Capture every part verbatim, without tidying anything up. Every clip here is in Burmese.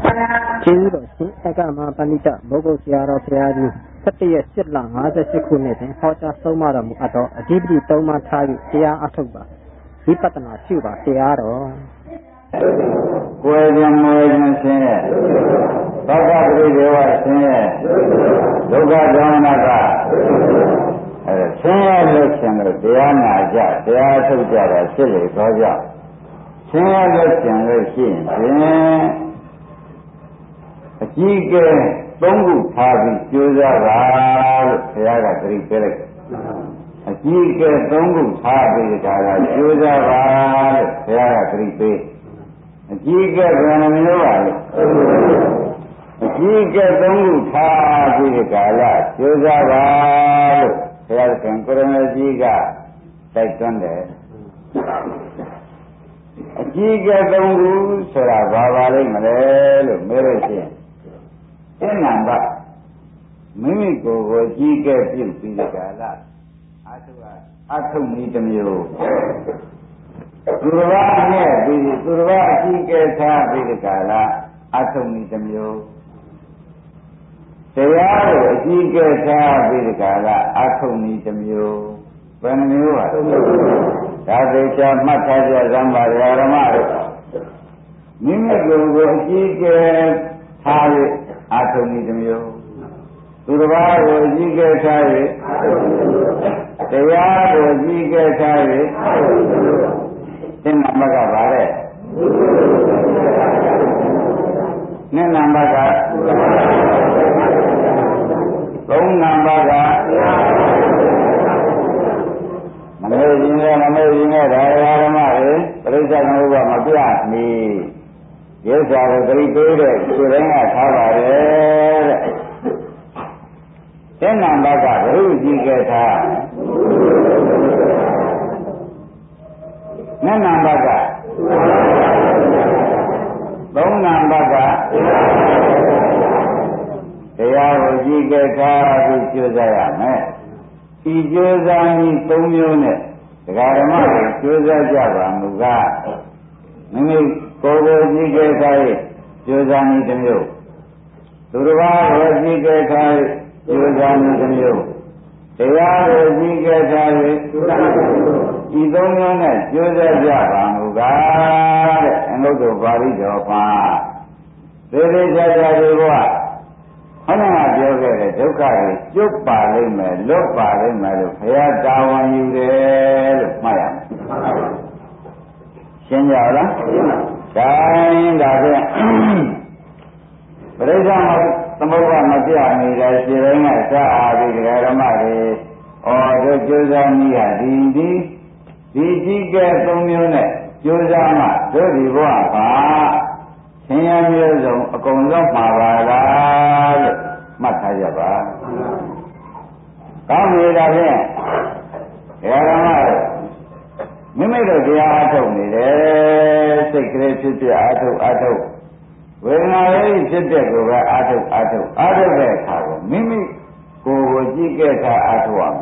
ကျေးဇူးတော်ရှင်အကမပဏိတဘုဂုတ်ဆရာတော်ဘုရားကြီးစက်တရက်ရှစ်လ၅၈ခုနှစ်တွင်ဟောကြားဆုံးမတော်မူအပ်သောအဓိပတိသုံးပါးထား၍တရားအထုတ်ပါဝိပဿနာရှုပါတရားတော်ကိုယ်ခြင်းမွေခြင်းဆင်းရဲသောကပရိဒေဝဆင်းရဲဒုက္ခဒေါမနကအဲဆင်းရဲလို့ရှင်လို့တရားနာကြတရားထုတ်ကြတာဖြစ်လေသောကြောင့်ဆင်းရဲလို့ရှင်လို့ရှိရင်ဖြင့်အကြီးကဲသုံးခုထားပြီးကြိုးစားပါလို့ဘုရားကသတိပေးလိုက်အကြီးကဲသုံးခုထားပြီးဒါကကြိုးစားပါလို့ဘုရားကသတိပေးအကြီးကဲဘယ်နှမျိုးပါလဲအကြီးကဲသုံးခုထားပြီးဒါကကြိုးစားပါလို့ဘုရားရှင်ကိုရမကြီးကတိုက်တွန်းတယ်အကြီးကဲသုံးခုဆိုတာဘာပါလိမ့်မလဲလို့မေးလို့ရှိရင်အနန္တမိမိကိုယ်ကိုကြီးကဲပြုပြီးဒီကလာအထုအထုနည်းတစ်မျိုးသူတော်ဘာနဲ့ပြီးသူတော်ဘာအကြီးကဲထားပြီးဒီကလာအထုနည်းတစ်မျိုးတရားကိုအကြီးကဲထားပြီးဒီကလာအထုနည်းတစ်မျိုးဘယ်နှမျိုးပါဒါသေချာမှတ်ထားကြသံပါရဓမ္မတို့မိမိကိုယ်ကိုအကြီးကဲထားပြီးအာထုံဤတစ်မျိုးသူတစ်ပါးကိုအကြီးကဲထား၍တရားကိုအကြီးကဲထား၍သင်္နံဘကပါတဲ့နိနံဘကသုံးနံဘကမမေ့ခြင်းနဲ့မမေ့ခြင်းနဲ့ဒါရဓမ္မတွေပြိဿကံဥပမပြမီရုပ်စာကိုသတိပေးတဲ့ဒီတိုင်းကထားပါတယ်တဲ့သင်္နံဘကဘုရုကြီးကထားနနံဘကသုံးနံဘကတရားကိုကြီးကထားပြီးကျိုးစားရမယ်ဒီကျိုးစားနည်းသုံးမျိုးနဲ့ဒကာဓမ္မတွေကျိုးစားကြပါမူကားမိမိကိုယ်ကိုကြီးကဲထား၍ကျိုးစားနည်းတစ်မျိုးသူတစ်ပါးကိုကြီးကဲထား၍ကျိုးစားနည်းတစ်မျိုးတရားကိုကြီးကဲထား၍ဒီသုံးမျိုးနဲ့ကျိုးစားကြပါမူကားတဲ့အနုတ္တပါဠိတော်မှာသေသေးချာချာဒီဘုရားခဏကပြောခဲ့တဲ့ဒုက္ခတွေကျွတ်ပါလိမ့်မယ်လွတ်ပါလိမ့်မယ်လို့ဘုရားတာဝန်ယူတယ်လို့မှတ်ရမယ်ရှင်းကြလားဒါရင်ဒါဖြင့်ပရိစ္ဆေသမုပ္ပါမပြနေတဲ့ခြေရင်းကစားအားပြီးဓမ္မတွေဩတို့ကျိုးစားနည်းဟာဒီဒီဒီကြီးကဲသုံးမျိုးနဲ့ကျိုးစားမှတို့ဒီဘဝမှာဆင်းရဲမျိုးစုံအကုန်လုံးမှာပါလားလို့မှတ်ထားကြပါကောင်းပြီဒါဖြင့်ဓမ္မမိမိတို့တရားအထုတ်နေတယ်စိတ်ကလေးဖြစ်ဖြစ်အထုတ်အထုတ်ဝေဒနာလေးဖြစ်တဲ့ကိုပဲအထုတ်အထုတ်အထုတ်တဲ့အခါကိုမိမိကိုယ်ကိုကြည့်ခဲ့တာအထုတ်ရ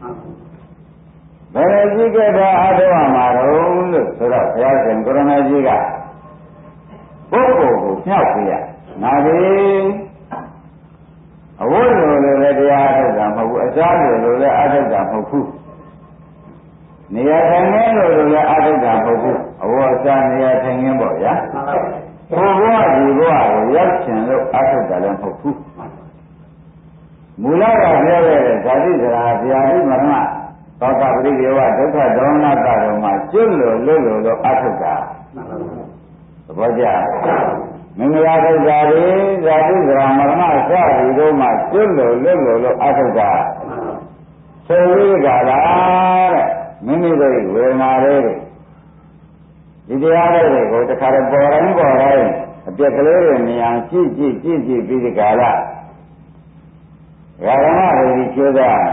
မယ်ဘယ်လိုကြည့်ခဲ့တာအထုတ်ရမှာတော့လို့ဆိုတော့ဘုရားရှင်ကိုရမကြီးကပုဂ္ဂိုလ်ကိုမြောက်ပြရနာပြီအဝိဇ္ဇလိုလည်းတရားအထုတ်တာမဟုတ်ဘူးအစားလိုလည်းအထုတ်တာမဟုတ်ဘူးနေရာထိုင်ရင်းလို့လည်းအထုတ်တာမဟုတ်ဘူးအဝအစားနေရာထိုင်ရင်းပေါ့ဗျာဘုရားဒီဘဝကိုရောက်ချင်လို့အထုတ်တာလည်းမဟုတ်ဘူးမူလကပြောခဲ့တဲ့ဇာတိဇရာဗျာတိမရဏသောကပရိဒေဝဒုက္ခဒေါမနတတော်မှာကျွတ်လို့လွတ်လို့လို့အထုတ်တာသဘောကျမင်္ဂလာဒုက္ခတွေဇာတိဇရာမရဏစသည်တို့မှာကျွတ်လို့လွတ်လို့လို့အထုတ်တာဆိုဝိကလာတဲ့မိမိတို့ဝေဒနာတွေဒီတရားတွေကိုတခါတော့ပေါ်တိုင်းပေါ်တိုင်းအပြက်ကလေးတွေမြင်အောင်ကြည့်ကြည့်ကြည့်ကြည့်ပြီးဒီကာလဓမ္မတွေကျိုးစား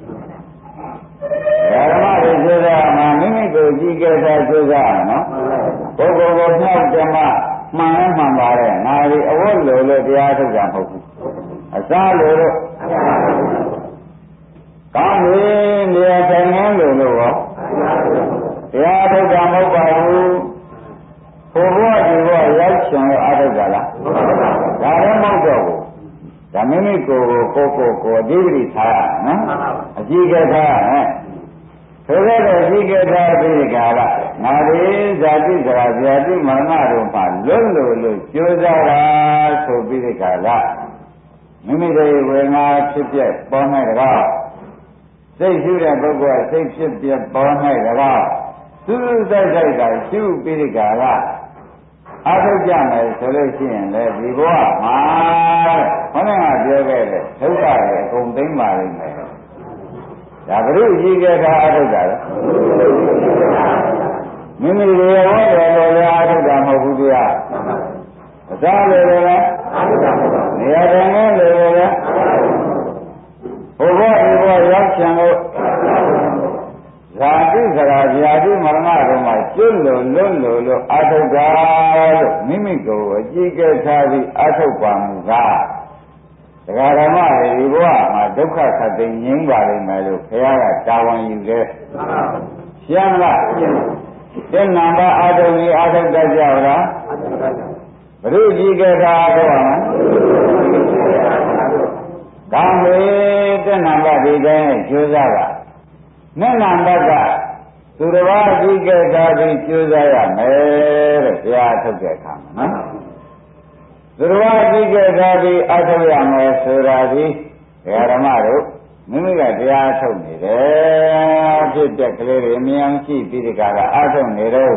မယ်ဓမ္မတွေကျိုးစားမှာမိမိကိုကြည့်ကြတာကျိုးစားမယ်နော်ပုဂ္ဂိုလ်ကိုနှောက်ဓမ္မမှန်မှန်ပါတဲ့ငါဒီအဝတ်လိုလို့တရားထုတ်တာမဟုတ်ဘူးအစားလိုလို့ကောင်းပြီနေရာထိုင်ငန်းလိုလို့ရောတရားထုတ်တာမဟုတ်ပါဘူးဘုရားဒီဘဝရောက်ရှင်လို့အားထုတ်ကြလားကိုယ်ကိုကိုကိုကိုအဓိပတိထားရနော်အကြည့်ကထားရမယ်ဆိုတဲ့အကြည့်ကထားပြီးကြလားငါဒီဇာတိဇရာဇာတိမရဏတို့မှာလွတ်လို့လို့ကြိုးစားတာဆိုပြီးကြလားမိမိတို့ဝေငါဖြစ်ပြပေါ်နေကြတော့စိတ်ရှိတဲ့ပုဂ္ဂိုလ်ကစိတ်ဖြစ်ပြပေါ်နေကြတော့သူသူဆိုင်ဆိုင်ကရှုပြီးကြလားအထုတ်ကြမယ်ဆိုလို့ရှိရင်လေဒီဘဝမှာခေါင်းကပြောခဲ့တဲ့ဒုက္ခတွေအကုန်သိမ့်ပါလိမ့်မယ်ဒါဘုရုကြီးခဲ့တာအထုတ်တာလေမိမိတွေဝတ်တယ်လို့လည်းအထုတ်တာမဟုတ်ဘူးတရားအစားလေလေနေရာတိုင်းလေလေဘုရားဒီဘဝရောက်ချင်လို့ဇာတိဇရာဇာတိမရဏတို့မှာကျွလို့လွတ်လို့လို့အထုတ်တာလို့မိမိကိုယ်အကြည့်ကဲထားပြီးအထုတ်ပါမူကားတရားဓမ္မတွေဒီဘဝမှာဒုက္ခခတ်သိငြိမ်းပါလိမ့်မယ်လို့ဘုရားကတာဝန်ယူတယ်ရှင်းလားတဲ့နံပါတ်အထုတ်ကြီးအထုတ်တတ်ကြလားဘုရုကြီးကဲထားအထုတ်ပါမယ်ကောင်းပြီတဲ့နံပါတ်ဒီတိုင်းကျိုးစားပါမျက်နှာဘက်ကသူတစ်ပါးကြီးကဲထားပြီးကျိုးစားရမယ်တဲ့တရားထုတ်တဲ့အခါမှာနော်သူတစ်ပါးကြီးကဲထားပြီးအထုတ်ရမယ်ဆိုတာဒီဓမ္မတို့မိမိကတရားထုတ်နေတယ်ဖြစ်တဲ့ကလေးတွေအမြင်ရှိပြီးဒီကကအထုတ်နေတော့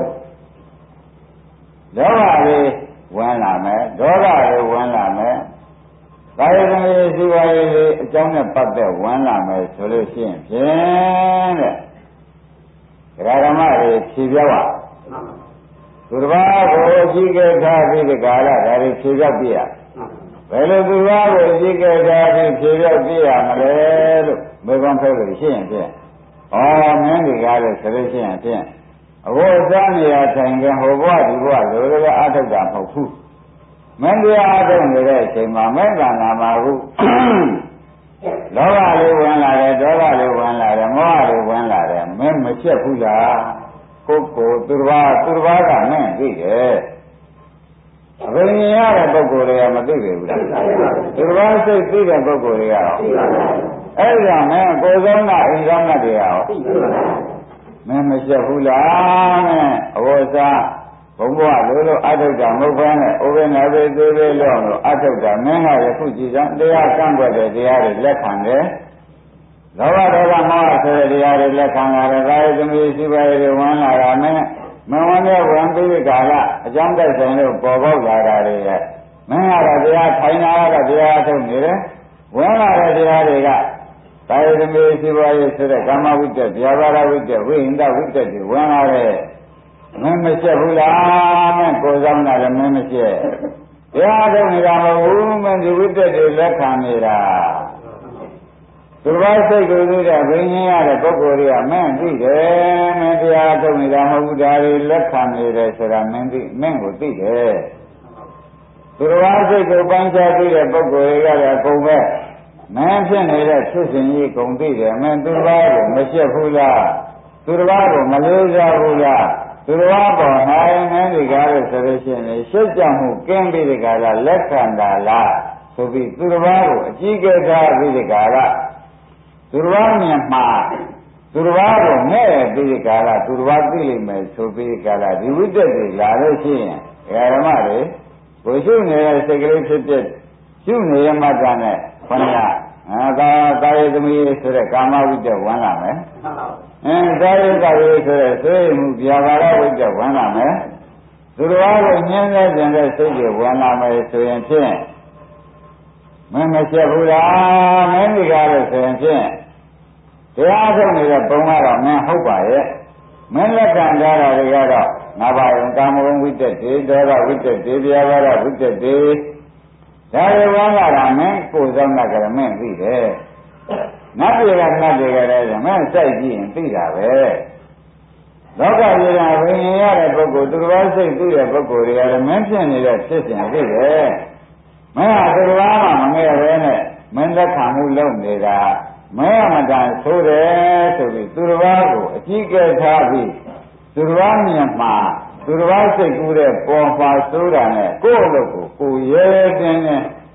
လောဘလေးဝင်လာမယ်ဒေါသလေးဝင်လာမယ်ကာယကံရေးစီဝါရေးလေးအကြောင်းနဲ့ပတ်သက်ဝင်လာမယ်ဆိုလို့ရှိရင်ဖြင့်တဲ့ဓမ္မတွေဖြေပြောက်သူတစ်ပါးကိုအကြည့်ကဲထားပြီးဒီကာလဒါတွေဖြေပြောက်ပြရဘယ်လိုသူတစ်ပါးကိုအကြည့်ကဲထားပြီးဖြေပြောက်ပြရမလဲလို့မေခွန်းထုတ်လို့ရှိရင်ဖြင့်ဩမင်းဒီကားလို့ဆိုလို့ရှိရင်ဖြင့်အဘိုးစားနေရထိုင်ခင်ဟိုဘဝဒီဘဝလိုလိုအထုတ်တာမဟုတ်ဘူးမင်းတရားအထုတ်နေတဲ့အချိန်မှာမဲ့ကံလာမှာဟုလောဘလေးဝင်လာတယ်ဒေါသလေးဝင်လာတယ်မောဟလေးဝင်လာတယ်မင်းမချက်ဘူးလားကိုယ်ကိုသူတစ်ပါးသူတစ်ပါးကမင်းသိတယ်အဘိညာဉ်ရတဲ့ပုဂ္ဂိုလ်တွေကမသိဘူးလားသူတစ်ပါးစိတ်သိတဲ့ပုဂ္ဂိုလ်တွေရောအဲ့ဒါမင်းကိုယ်ဆုံးကအိမ်ဆောင်ကတွေရောမင်းမချက်ဘူးလားမင်းအဝဇ္ဇဘုံဘဝလိုလိုအထုတ်တာမဟုတ်ဘဲနဲ့ဥပ္ပနာပေသေးသေးလို့လို့အထုတ်တာမင်းကယခုကြည်စံတရားကန့်ကွက်တဲ့တရားတွေလက်ခံတယ်လောဘဒေါသမောဟဆိုတဲ့တရားတွေလက်ခံလာတယ်ဒါရသမီးရှိပါရဲ့ဝင်လာတာမင်းမဝင်တဲ့ဝင်ပြီးကာလအကြောင်းတိုက်ဆိုင်လို့ပေါ်ပေါက်လာတာတွေရဲ့မင်းကတော့တရားထိုင်လာတော့တရားထုတ်နေတယ်ဝင်လာတဲ့တရားတွေကဒါရသမီးရှိပါရဲ့ဆိုတဲ့ကာမဝိတ္တဗျာပါဒဝိတ္တဝိဟိန္ဒဝိတ္တတွေဝင်လာတဲ့မင်းမချက်ဘူးလားမင်းကိုယ်ဆောင်တာလည်းမင်းမချက်တရားထုတ်နေတာမဟုတ်ဘူးမင်းဒီဝိတ္တတွေလက်ခံနေတာသူဘာစိတ်ကိုသိတဲ့ဘိညာဉ်ရတဲ့ပုဂ္ဂိုလ်တွေကမင်းသိတယ်မင်းတရားထုတ်နေတာမဟုတ်ဘူးဒါတွေလက်ခံနေတယ်ဆိုတာမင်းသိမင်းကိုသိတယ်သူဘာစိတ်ကိုပိုင်းခြားသိတဲ့ပုဂ္ဂိုလ်တွေကလည်းအကုန်ပဲမင်းဖြစ်နေတဲ့ဖြစ်စဉ်ကြီးအကုန်သိတယ်မင်းသူဘာကိုမချက်ဘူးလားသူဘာကိုမလေးစားဘူးလားသူတော်ဘာပေါ်နိုင်နေဒီကားလို့ဆိုလို့ရှိရင်ရှုပ်ကြမှုကင်းပြီးဒီကားကလက်ခံတာလားဆိုပြီးသူတော်ဘာကိုအကြီးကဲထားပြီးဒီကားကသူတော်ဘာမြင်မှာသူတော်ဘာကိုမဲ့ပြီးဒီကားကသူတော်ဘာသိလိမ့်မယ်ဆိုပြီးဒီကားကဒီဝိတ္တတွေလာလို့ရှိရင်ဓမ္မတွေကိုရှုနေတဲ့စိတ်ကလေးဖြစ်ဖြစ်ရှုနေရမှကနဲ့ခொနည်းအာသာတာယသမီးဆိုတဲ့ကာမဝိတ္တဝင်လာမယ်အဲဒါရိကရေးဆိုတဲ့သိမှုပြာပါဒဝိတ္တဝင်လာမယ်သူတော်ဘာကိုညှင်းဆဲခြင်းတဲ့စိတ်တွေဝင်လာမယ်ဆိုရင်ဖြင့်မင်းမချက်ဘူးလားမင်းဒီကားလို့ဆိုရင်ဖြင့်တရားထုတ်နေတဲ့ပုံကတော့မင်းဟုတ်ပါရဲ့မင်းလက်ခံကြတာတွေကတော့ငါးပါးယံကာမဂုဏ်ဝိတ္တတေဒေါသဝိတ္တတေပြာပါဒဝိတ္တတေဒါတွေဝင်လာတာမင်းကိုယ်ဆောင်တာကလည်းမင်းသိတယ်နတ်တွေကနတ်တွေကလည်းမင်းစိုက်ကြည့်ရင်သိတာပဲလောကကြီးကဝိညာဉ်ရတဲ့ပုဂ္ဂိုလ်သူတော်စိတ်သိတဲ့ပုဂ္ဂိုလ်တွေကလည်းမင်းဖြစ်နေတဲ့ဖြစ်စဉ်သိတယ်မင်းကသူတော်မှမငဲ့ပဲနဲ့မင်းလက်ခံမှုလုပ်နေတာမင်းကမတန်ဆိုးတယ်ဆိုပြီးသူတော်ကိုအကြီးကဲထားပြီးသူတော်မြင်မှာသူတော်စိတ်ကူးတဲ့ပေါ်ပါဆိုးတာနဲ့ကိုယ့်အလုပ်ကိုကိုရဲရဲတင်းတင်းဓ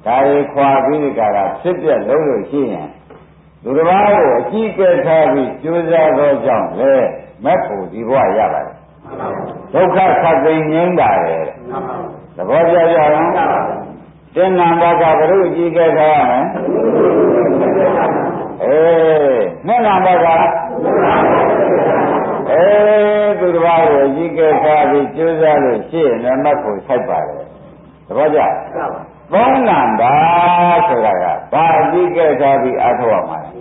ဒါတွေခွာပြီးဒီကရာဖြစ်ပြလုံးလို့ရှိရင်သူတစ်ပါးကိုအကြီးကျယ်ထားပြီးကြိုးစားသောကြောင့်လေမက်ဖို့ဒီဘဝရပါတယ်ဒုက္ခခတ်သိမ်းငြိမ်းပါတယ်သဘောကျကြလားတင်နံပါတ်ကဘုရုအကြီးကျယ်ထားရမယ်အေးနှစ်နံပါတ်ကအေးသူတစ်ပါးကိုအကြီးကျယ်ထားပြီးကြိုးစားလို့ရှိရင်မက်ဖို့ဆိုင်ပါတယ်သဘောကျသုံးနံပါတ်ဆိုတာကဘာအကြီးကျယ်ထားပြီးအားထုတ်ရမှာလဲ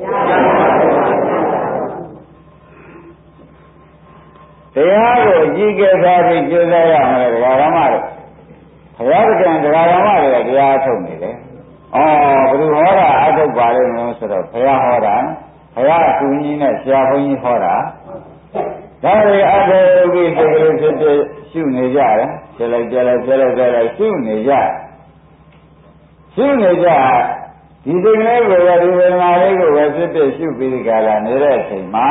တရားကိုအကြီးကျယ်ထားပြီးကြိုးစားရမယ်တရားဓမ္မတွေဘုရားသခင်တရားဓမ္မတွေကတရားအထုတ်နေတယ်။အော်ဘယ်သူဟောတာအထုတ်ပါလိမ့်မယ်ဆိုတော့ဘုရားဟောတာဘုရားအကူကြီးနဲ့ဆရာဘုန်းကြီးဟောတာဒါတွေအထုတ်ပြီးစိတ်ကလေးဖြစ်ဖြစ်ရှုနေကြတယ်။ကျလိုက်ကျလိုက်ကျလိုက်ကျလိုက်ရှုနေကြရှုနေကြဒီစိတ်ကလေးကိုဒီဝေဒနာလေးကိုပဲဖြစ်ဖြစ်ရှုပြီးဒီကလာနေတဲ့အချိန်မှာ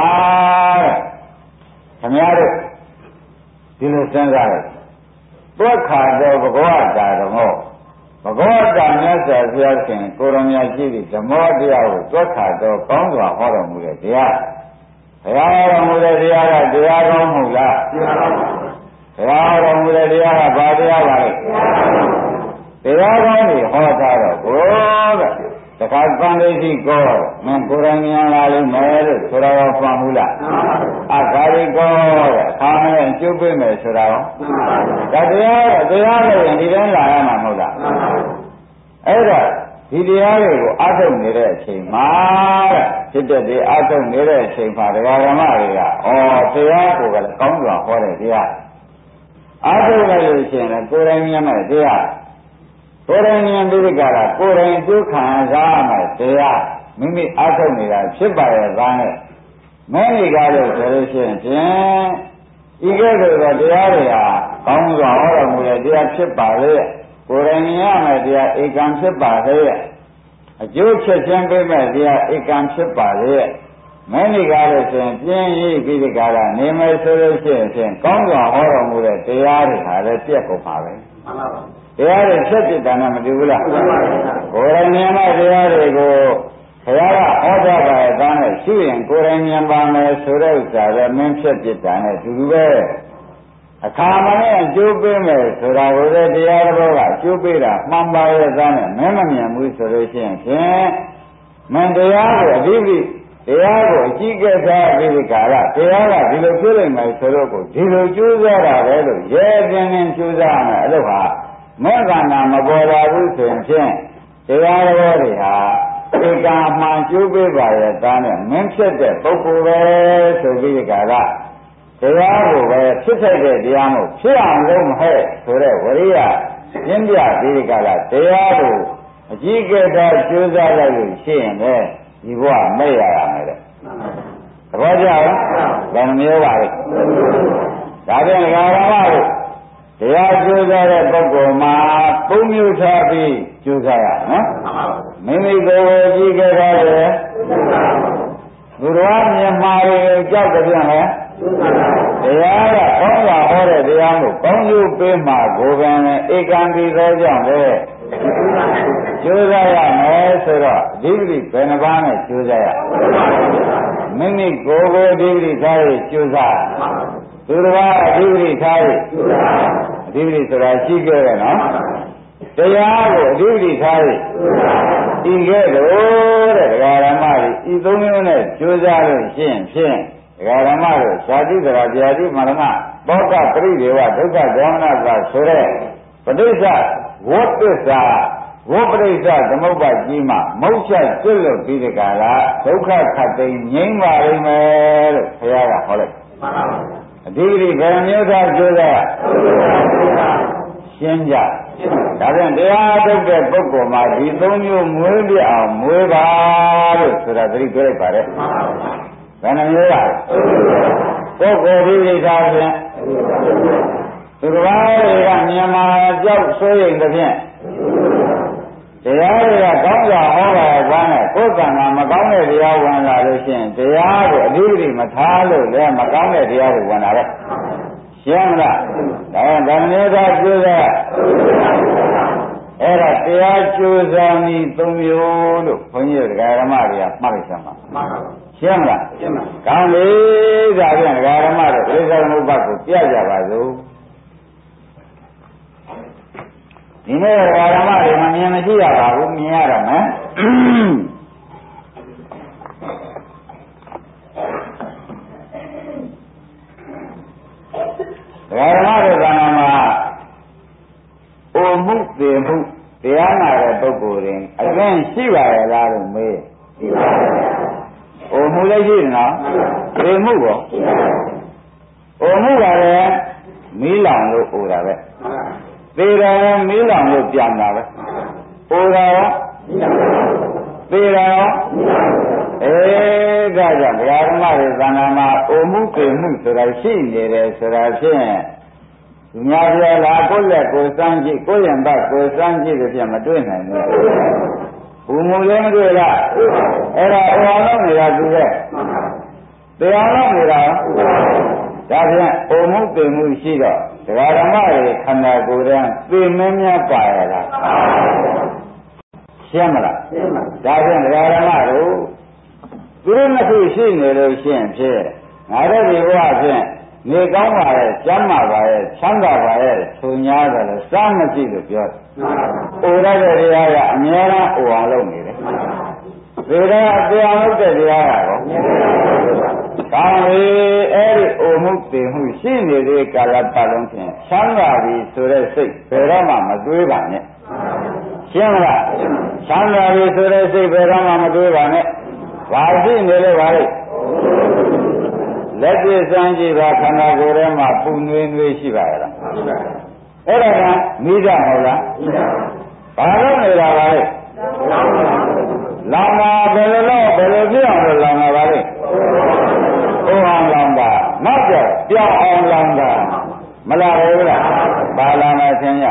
ခင်ဗျားတို့ဒီလိုစဉ်းစားလိုက်သွက်ခါတော့ဘဂဝတာဓမ္မောဘဂဝတာမြတ်စွာဘုရားရှင်ကိုရမကြီးဒီဓမ္မောတရားကိုသွက်ခါတော့ကောင်းစွာဟောတော်မူတဲ့တရားဘုရားဟောတော်မူတဲ့တရားကတရားကောင်းမဟုတ်လားတရားကောင်းဘုရားဟောတော်မူတဲ့တရားကဘာတရားပါလဲတရားကောင်းကြီးဟောတာတော့ကိုတဲ့တခါပန္တိတိကောမင်းကိုယ်တိုင်ဉာဏ်လာလိမ့်မယ်လို့ဆိုတော့ဖန်ဘူးလားအခါရီကောတဲ့အခါမဲအကျုပ်ပြမယ်ဆိုတော့ဒါတရားတရားလို့ရင်ဒီတိုင်းလာရမှာမဟုတ်လားအဲ့တော့ဒီတရားတွေကိုအထုတ်နေတဲ့အချိန်မှာတဲ့ဖြစ်တဲ့ဒီအထုတ်နေတဲ့အချိန်မှာဒကာဓမ္မတွေကဩတရားကိုကလည်းကောင်းစွာဟောတဲ့တရားအထုတ်လိုက်လို့ရှိရင်ကိုယ်တိုင်ဉာဏ်နဲ့တရားကိုယ်တိုင်ဉာဏ်ပြီးကြတာကိုယ်တိုင်ဒုက္ခံစားမယ်တရားမိမိအထုတ်နေတာဖြစ်ပါရဲ့သားနဲ့မင်းကြီးကားလို့ဆိုလို့ရှိရင်ဖြင့်ဤကဲ့သို့သောတရားတွေဟာကောင်းစွာဟောတော်မူတဲ့တရားဖြစ်ပါလေကိုယ်တိုင်ဉာဏ်မယ်တရားဧကံဖြစ်ပါလေအကျိုးချက်ချင်းပေးမဲ့တရားဧကံဖြစ်ပါလေမင်းကြီးကားလို့ဆိုရင်ပြင်းရည်ပြီးကြတာနေမယ်ဆိုလို့ရှိရင်ဖြင့်ကောင်းစွာဟောတော်မူတဲ့တရားတွေဟာလည်းပြည့်ကုန်ပါပဲမှန်ပါပါတရားတွေဆက်ပြတာနဲ့မတူဘူးလားကိုယ်တိုင်ဉာဏ်နဲ့တရားတွေကိုဘုရားကဟောကြားပါတဲ့သားနဲ့ရှုရင်ကိုယ်တိုင်ဉာဏ်ပါမယ်ဆိုတဲ့ဥစ္စာပဲမင်းဖြစ်ပြတာနဲ့တူတူပဲအခါမနဲ့အကျိုးပေးမယ်ဆိုတာကိုလည်းတရားတော်ကအကျိုးပေးတာမှန်ပါရဲ့သားနဲ့မင်းမမြင်ဘူးဆိုလို့ရှိရင်ဖြင့်မင်းတရားကိုအဓိပ္ပာယ်တရားကိုအကြီးကျယ်ထားပြီးဒီကာလတရားကဒီလိုပြလိုက်မယ်ဆိုတော့ကိုဒီလိုကျိုးစားတာပဲလို့ရဲပြင်းပြင်းကျိုးစားမယ်အဲ့လိုဟာမေဃနာမပေါ်လာဘူးဆိုရင်ဖြင့်တရားတော်တွေဟာဧကံမှန်ကျိုးပေးပါရဲ့သားနဲ့မင်းဖြစ်တဲ့ပုဂ္ဂိုလ်ပဲဆိုပြီးဒီကလာတရားကိုပဲဖြစ်ဆိုင်တဲ့တရားမို့ဖြစ်အောင်လုပ်မဟဲ့ဆိုတဲ့ဝရိယပြင်းပြပြီးဒီကလာတရားကိုအကြီးကျယ်သောကျိုးစားလိုက်လို့ရှိရင်လေဒီဘဝမဲ့ရရမယ်တဲ့သဘောကျလားဘယ်နှမျိုးပါလဲဒါပြန်ဃာရမတို့တရားကျိုးစားတဲ့ပုဂ္ဂိုလ်မှာသုံးမျိုးထားပြီးကျိုးစားရနော်မိမိကိုယ်ကိုကြည့်ကြရတယ်သူတော်မြန်မာတွေကိုကြောက်ကြပြန်လဲတရားကကောင်းတာဟောတဲ့တရားကိုကောင်းကျိုးပေးမှကိုယ်ကံနဲ့ဧကံပြီးသောကြောင့်လေကျိုးစားရမယ်ဆိုတော့အဓိပ္ပာယ်ဘယ်နှပါးနဲ့ကျိုးစားရမိမိကိုယ်ကိုအဓိပ္ပာယ်ထားပြီးကျိုးစားသူတော်အဓိပ္ပာယ်ထားပြီးအဓိပ္ပာယ်ဆိုတာရှိခဲ့တယ်နော်တရားကိုအဓိပ္ပာယ်ထားပြီးဤကဲ့သို့တဲ့ဒကာရမတွေဤသုံးမျိုးနဲ့ကြိုးစားလို့ရှိရင်ဖြင့်ဒကာရမတို့ဇာတိသရာဗျာတိမရဏဘောကပရိဒေဝဒုက္ခဒေါမနသာဆိုတဲ့ပဋိစ္စဝဋ္သစ္စာဝဋ္ပရိစ္ဆသမုပ္ပါကြီးမှမုတ်ချက်ကျွတ်လို့ပြီးဒီကလာဒုက္ခခတ်သိမ်းငြိမ်းပါလိမ့်မယ်လို့ဘုရားကဟောလိုက်မှန်ပါပါအဓိပ္ပာယ်ဘယ်မျိုးသားကျိုးစားရှင်းကြဒါပြန်တရားထုတ်တဲ့ပုဂ္ဂိုလ်မှာဒီသုံးမျိုးမွေးပြအောင်မွေးပါလို့ဆိုတာသတိပေးလိုက်ပါတယ်ဘယ်နှမျိုးလဲပုဂ္ဂိုလ်ဒီဒီသာဖြင့်သူတော်ဘာတွေကမြန်မာကြောက်ဆိုးရင်တစ်ဖြင့်တရားတွေကကောင်းစွာဟောတာကနဲ့ကိုယ်ကံကမကောင်းတဲ့တရားဝင်လာလို့ရှိရင်တရားကိုအဓိပ္ပာယ်မထားလို့လည်းမကောင်းတဲ့တရားတွေဝင်လာတယ်ရှင်းမလားဒါဗန္ဓေသာကျိုးစားအဲ့ဒါတရားကျိုးစားနည်းသုံးမျိုးလို့ဘုန်းကြီးတို့ဓမ္မတွေကမှတ်လိုက်စမ်းပါမှန်ပါဘူးရှင်းမလားရှင်းပါကောင်းပြီဒါပြန်ဓမ္မတို့ပြိဿသမုပ္ပါကိုပြကြပါစို့ဒီနေ့ဓမ္မတွေမမြင်မရှိရပါဘူးမြင်ရတော့မယ်ဓမ္မတို့ကဏ္ဍမှာအိုမှုသေမှုတရားနာတဲ့ပုဂ္ဂိုလ်တွေအရင်ရှိပါရဲ့လားလို့မေးရှိပါရဲ့။အိုမှုလည်းရှိတယ်နော်။သေမှုကောအိုမှုကလည်းမီးလောင်လို့အိုတာပဲ။သေတယ်မီးလောင်လို့ပြန်တာပဲ။အိုတာရောသေတယ်ရောအဲဒါကြောင့်ဘုရားဓမ္မတွေသံဃာမှာအိုမှုသေမှုဆိုတာရှိနေတယ်ဆိုတာဖြင့်သူများပြောလားကိုယ့်လက်ကိုယ်စမ်းကြည့်ကိုယ့်ရင်ဘတ်ကိုယ်စမ်းကြည့်လို့ပြန်မတွေ့နိုင်ဘူးဘူမူလည်းမတွေ့လားအဲ့ဒါအိုအောင်လုပ်နေတာသူရဲ့တရားလုပ်နေတာဒါဖြင့်အိုမှုသေမှုရှိတော့ဒကာဓမ္မတွေခန္ဓာကိုယ်တည်းသေမင်းများပါရလားရှင်းမလားရှင်းပါဒါဖြင့်ဒကာဓမ္မတို့သူတို့နှစ်ခုရှိနေလို့ရှိရင်ဖြင့်ငါတို့ဒီဘဝဖြင့်နေကောင်းပါရဲ့ကျမ်းမာပါရဲ့ချမ်းသာပါရဲ့ဆိုညာတယ်လို့စားမကြည့်လို့ပြောတယ်။အိုရတဲ့တရားကအများအားအိုအောင်လုပ်နေတယ်။ဒီတော့တရားလုပ်တဲ့တရားကတော့ကောင်းပြီအဲ့ဒီအိုမှုတည်မှုရှိနေတဲ့ကာလပတ်လုံးဖြင့်ချမ်းသာပြီဆိုတဲ့စိတ်ဘယ်တော့မှမတွေးပါနဲ့။ရှင်းမလား။ချမ်းသာပြီဆိုတဲ့စိတ်ဘယ်တော့မှမတွေးပါနဲ့။ဘာရှိနေလဲပါလဲ။လက်ပြစမ်းကြည့်ပါခန္ဓာကိုယ်ထဲမှာပူနွေးနွေးရှိပါရဲ့လားအဲ့ဒါကမိကြမဟုတ်လားဘာလို့နေတာပါလဲလောင်တာဘယ်လိုလို့ဘယ်လိုပြအောင်လို့လောင်တာပါလဲဟိုအောင်လောင်တာနောက်ကျပြောင်းအောင်လောင်တာမလားဘူးလားဘာလာမသင်ရ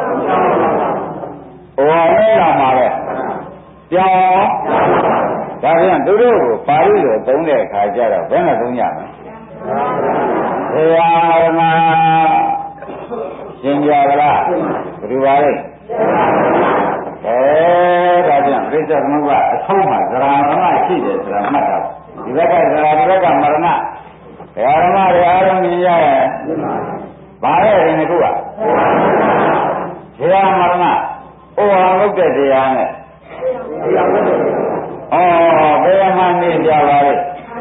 ဟိုအောင်လည်းလောင်ပါပဲပြောင်းဒါပြန်သူတို့ကိုပါဠိလိုသုံးတဲ့အခါကျတော့ဘယ်နဲ့သုံးရမလဲ။ဘုရားမရှင်ကြလားဘယ်လိုပါလဲ။အဲဒါပြန်ပြိဿသမုပ္ပါအဆုံးမှာသရဏမရှိတယ်ဆိုတာမှတ်တာ။ဒီဘက်ကသရဒီဘက်ကမရဏဘုရားဓမ္မတွေအားလုံးမြင်ရရဲ့။ဘာလဲဒီခုကဘုရားမရဏဩအောင်လုပ်တဲ့တရားနဲ့ဩဘယ်မှနေကြပါလဲ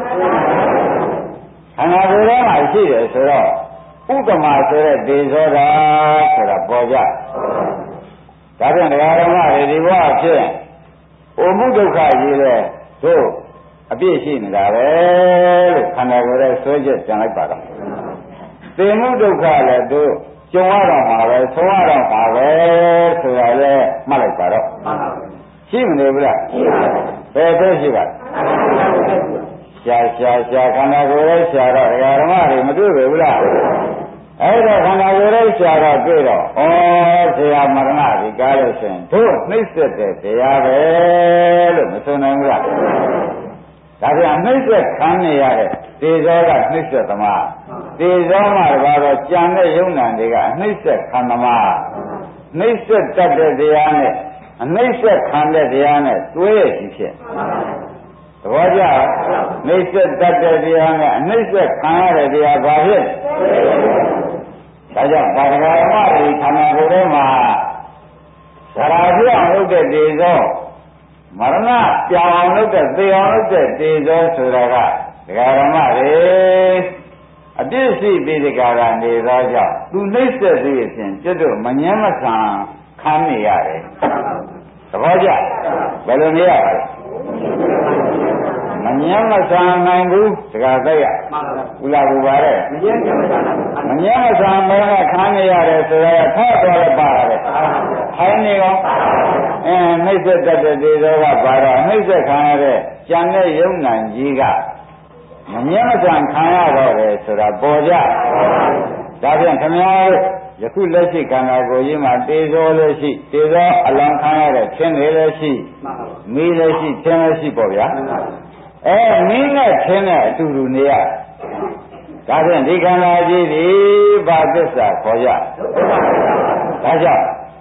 ခန္ဓာကိုယ်ထဲမှာရှိတယ်ဆိုတော့ဥပမာဆိုတဲ့ဒေဇောတာဆိုတာပေါ်ကြဒါပြန်တရားဓမ္မတွေဒီဘဝဖြစ်အိုမှုဒုက္ခကြီးလဲတို့အပြည့်ရှိနေတာပဲလို့ခန္ဓာကိုယ်ရဲ့ဆွဲချက်ကြံလိုက်ပါတော့သေမှုဒုက္ခလည်းတို့ကြုံရတော့မှာပဲဆုံးရတော့မှာပဲဆိုတာလဲမှတ်လိုက်ပါတော့ရှိမနေဘူးလားရှိပါဘူးဘယ်တော့ရှိပါရှာရှာရှာခန္ဓာကိုယ်ရဲ့ရှာတော့ဒကာဓမ္မတွေမတွေ့ပဲဘူးလားအဲ့တော့ခန္ဓာကိုယ်ရဲ့ရှာတော့တွေ့တော့ဩဆရာမရဏဒီကားလို့ဆိုရင်တို့နှိမ့်ဆက်တဲ့တရားပဲလို့မဆိုနိုင်ဘူးလားဒါပြန်နှိမ့်ဆက်ခံနေရတဲ့ဒေဇောကနှိမ့်ဆက်သမားဒေဇောမှာတော့ကြံတဲ့ယုံနာတွေကအနှိမ့်ဆက်ခံသမားနှိမ့်ဆက်တတ်တဲ့တရားနဲ့အနှိမ့်ဆက်ခံတဲ့တရားနဲ့တွဲရရှိဖြစ်သဘောကျနှိမ့်ဆက်တတ်တဲ့တရားနဲ့အနှိမ့်ဆက်ခံရတဲ့တရားဘာဖြစ်ဒါကြောင့်ဗာဒဂရမတွေခန္ဓာကိုယ်ထဲမှာသရာပြောင်းလုပ်တဲ့ဒေဇောမရဏပြောင်းအောင်လုပ်တဲ့သေအောင်လုပ်တဲ့ဒေဇောဆိုတာကဒဂရမတွေအပြည့်ရှိပြီးဒီကာကနေသောကြောင့်သူနှိမ့်ဆက်ပြီးအပြင်ကျွတ်တို့မငြင်းမဆန်ခံနေရတယ်သဘောကျဘယ်လိုနေရပါလဲမငြင်းမဆန်နိုင်ဘူးတခါသိရဥလာဘူးပါတဲ့မငြင်းမဆန်မငြင်းမဆန်ဘယ်ကခံနေရတယ်ဆိုတော့ထောက်တော်လည်းပါရတယ်ခိုင်းနေရောအဲနှိမ့်ဆက်တတ်တဲ့ဒီသောကပါတော့နှိမ့်ဆက်ခံရတဲ့ကြံတဲ့ယုံနာကြီးကမငြင်းမဆန်ခံရတော့တယ်ဆိုတာပေါ်ကြဒါဖြင့်ခမည်းယခုလက်ရှိခန္ဓာကိုယ်ကြီးမှာတေဇောလည်းရှိတေဇောအလောင်းခံရတဲ့ခြင်းတွေလည်းရှိမီးလည်းရှိခြင်းလည်းရှိပေါ့ဗျာအဲမင်းနဲ့ခြင်းနဲ့အတူတူနေရဒါဖြင့်ဒီခန္ဓာကြီးဒီဘာသစ္စာခေါ်ကြဒါကြောင့်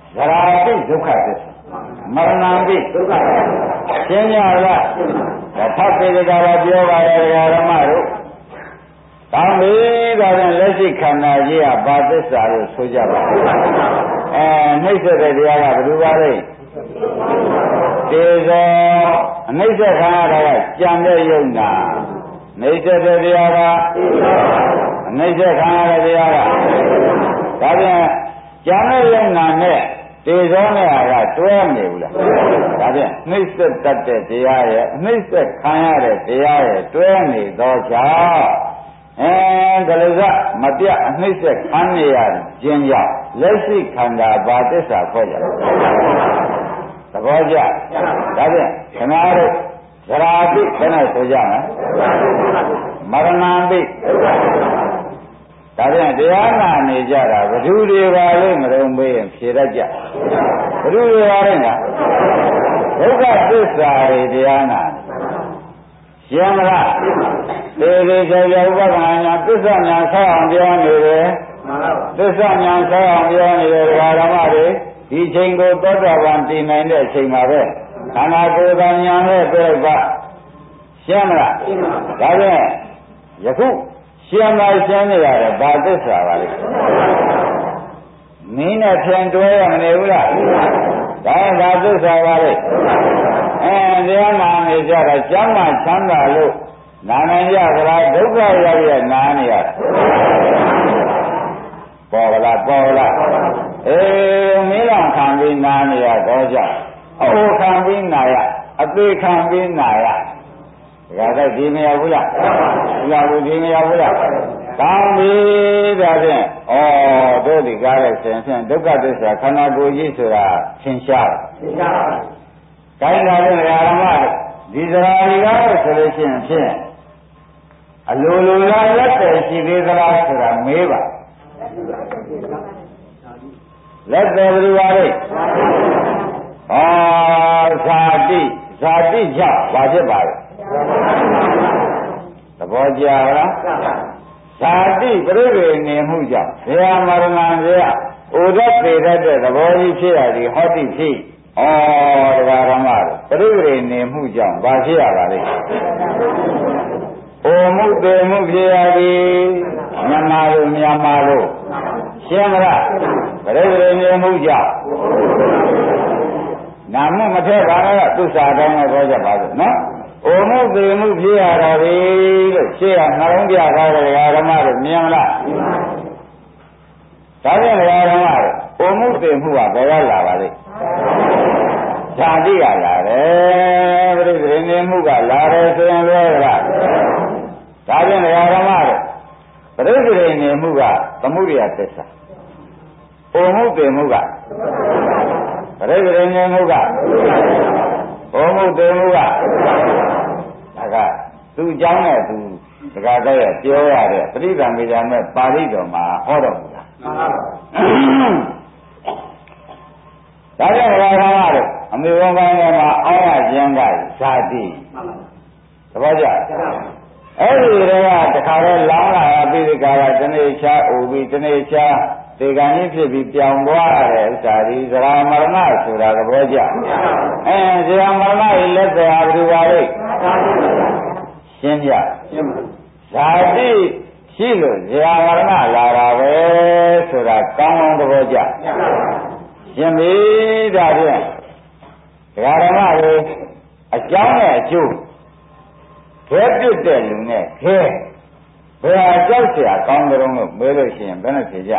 ဇရာတိဒုက္ခသစ္စာမရဏတိဒုက္ခသစ္စာရှင်းကြလားသတ်ပေကြတာပြောပါတယ်ဓမ္မတို့ကောင်းပြီဒါပြန်လက်ရှိခန္ဓာကြီးကဘာသစ္စာလို့ဆိုကြပါဦးအဲနှိမ့်ဆက်တဲ့တရားကဘယ်လိုပါလဲတေဇောအနှိမ့်ဆက်ခံရတာကကြံတဲ့ယုံနာနှိမ့်ဆက်တဲ့တရားကအနှိမ့်ဆက်ခံရတဲ့တရားကဒါပြန်ကြံတဲ့ယုံနာနဲ့တေဇောနဲ့ကတွဲနေဘူးလားဒါပြန်နှိမ့်ဆက်တတ်တဲ့တရားရဲ့အနှိမ့်ဆက်ခံရတဲ့တရားရဲ့တွဲနေသောကြောင့်အဲဒီလိုကမပြအနှိမ့်ဆက်ခံနေရခြင်းကြောင့်လက်ရှိခန္ဓာဘာသစ္စာခေါ်ကြလဲသဘောကျဒါဖြင့်ခဏတို့ဇရာတိဘယ်နဲ့ဆိုကြမလဲမရဏတိဒါဖြင့်တရားနာနေကြတာဘယ်သူတွေပါလဲမတော်မေးရင်ဖြေတတ်ကြဘယ်သူတွေပါလဲညာဒုက္ခသစ္စာတွေတရားနာရှင်းမလားသေသေးချာချာဥပဒနာညာသစ္စာညာဆောက်အောင်ပြောနေတယ်သစ္စာညာဆောက်အောင်ပြောနေတဲ့ဓမ္မတွေဒီချိန်ကိုသောတာပန်တည်နိုင်တဲ့အချိန်မှာပဲခန္ဓာကိုယ်ကညာနဲ့ပြိဋ္ဌာရှင်းမလားဒါဖြင့်ယခုရှင်းပါရှင်းနေရတယ်ဘာသစ္စာပါလဲမင်းနဲ့ဖြန်တွဲရမနေဘူးလားဒါဘာသစ္စာပါလဲအဲတရားနာနေကြတာကျမ်းမှချမ်းသာလို့နာနိုင်ကြကြလားဒုက္ခရောက်ရနာနေရတာပေါ်လားပေါ်လားအေးမင်းလောင်ခံပြီးနာနေရတော့ကြောင့်အိုခံပြီးနာရအသေးခံပြီးနာရဒါတော့ဒီမရဘူးလားဒီလားဘူးဒီမရဘူးလားကောင်းပြီဒါဖြင့်ဩတို့ဒီကားတဲ့ဆင်ဖြင့်ဒုက္ခသစ္စာခန္ဓာကိုယ်ကြီးဆိုတာသင်ရှားသင်ရှားပါကိုင်းတာတဲ့ဓမ္မဒီစရာတွေကားဆိုလို့ရှိရင်ဖြင့်အလိုလိုလားလက်တယ်ရှိသေးသလားဆိုတာမေးပါလက်တယ်ဘယ်လိုပါလဲဩဇာတိဇာတိကြောင့်ဘာဖြစ်ပါလဲသဘောကျလားဇာတိပြိဋိနေမှုကြောင့်ဇေယမရဏံဇေယဥဒတ်ပေတတ်တဲ့သဘောကြီးဖြစ်ရသည်ဟောတိဖြစ်ဩတရားဓမ္မတို့ပြိဋိနေမှုကြောင့်ဘာဖြစ်ရပါလဲအိုမှုတေမှုဖြစ်ရသည်မြန်မာလိုမြန်မာလိုရှင်းမလားပြိဋိနေမှုကြောင့်နာမမထက်ပါနဲ့သူစာတောင်းနဲ့ပြောကြပါစို့နော်အိုမှုတေမှုဖြစ်ရတာပြီလို့ရှင်းရနှလုံးပြထားတဲ့ဓမ္မတို့မြင်မလားဒါဖြင့်ဓမ္မတို့အိုမှုတေမှုကဘယ်ကလာပါလိမ့်ဇာတိကလာတယ်ပြိဋိနေမှုကလာတယ်ဆိုရင်လွဲလားဒါဖြင့်ဓမ္မတို့ပြိဋိနေမှုကသမုဒိယသစ္စာအိုမှုတေမှုကပြိဋိနေမှုကဘုံမှုတေမှုကဒါကသူ့เจ้าနဲ့သူတခါတည်းပြောရတဲ့ပရိသံမေဇာနဲ့ပါဠိတော်မှာဟောတော်မူတာဒါကြောင့်ဓမ္မတို့အမေဘုံပိုင်းမှာအောင်းရခြင်းကဇာတိသဘောကျအဲ့ဒီတော့တခါတည်းလောင်းလာပြီးဒီကရတနေ့ချာအိုပြီးတနေ့ချာဒီကံကြီးဖြစ်ပြီးပြောင်းသွားတဲ့ဥစ္စာဒီဇရာမရဏဆိုတာသဘောကျအဲဇရာမရဏရဲ့လက်တရားဘယ်လိုပါလဲရှင်းပြဇာတိရှိလို့ဇရာမရဏလာတာပဲဆိုတာကောင်းကောင်းသဘောကျရှင်းပြီဒါဖြင့်ဒကာဓမ္မတွေအကြောင်းနဲ့အကျိုးခဲပြစ်တဲ့လူနဲ့ခဲဘယ်ဟာကြောက်เสียကောင်းကြုံလို့မေးလို့ရှိရင်ဘယ်နဲ့ဖြေကြ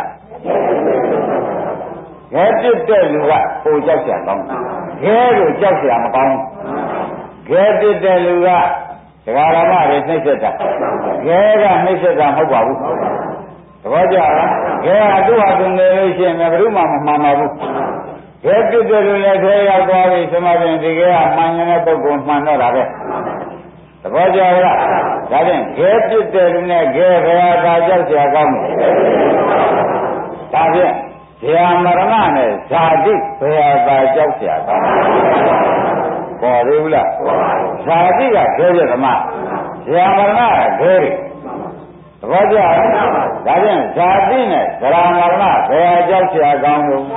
ခဲပြစ်တဲ့လူကပိုကြောက်เสียကောင်းခဲကိုကြောက်เสียမကောင်းခဲပြစ်တဲ့လူကဒကာဓမ္မတွေနှိမ့်ဆက်တာခဲကနှိမ့်ဆက်တာမဟုတ်ပါဘူးသဘောကျလားခဲကသူ့ဟာသူနေလို့ရှိရင်ဘယ်သူမှမမှန်ပါဘူးခဲပြစ်တဲ့လူလည်းခဲရောက်သွားပြီဆိုမှပြင်ဒီခဲကမှန်နေတဲ့ပုဂ္ဂိုလ်မှန်တော့တာပဲသဘောကျလားဒါဖြင့်ခဲပြစ်တဲ့လူနဲ့ခဲဘယ်ဟာသာကြောက်เสียကောင်းလဲဒါဖြင့်ဇေယမရဏနဲ့ဇာတိဘယ်ဟာသာကြောက်เสียကောင်းပေါ်သေးဘူးလားဇာတိကခဲပြဓမ္မဇေယမရဏကခဲတွေဘောကြဒါဖြင့်ဇာတိနဲ့ဇရာမရဏဘယ်အကြောက်เสียကောင်းလို့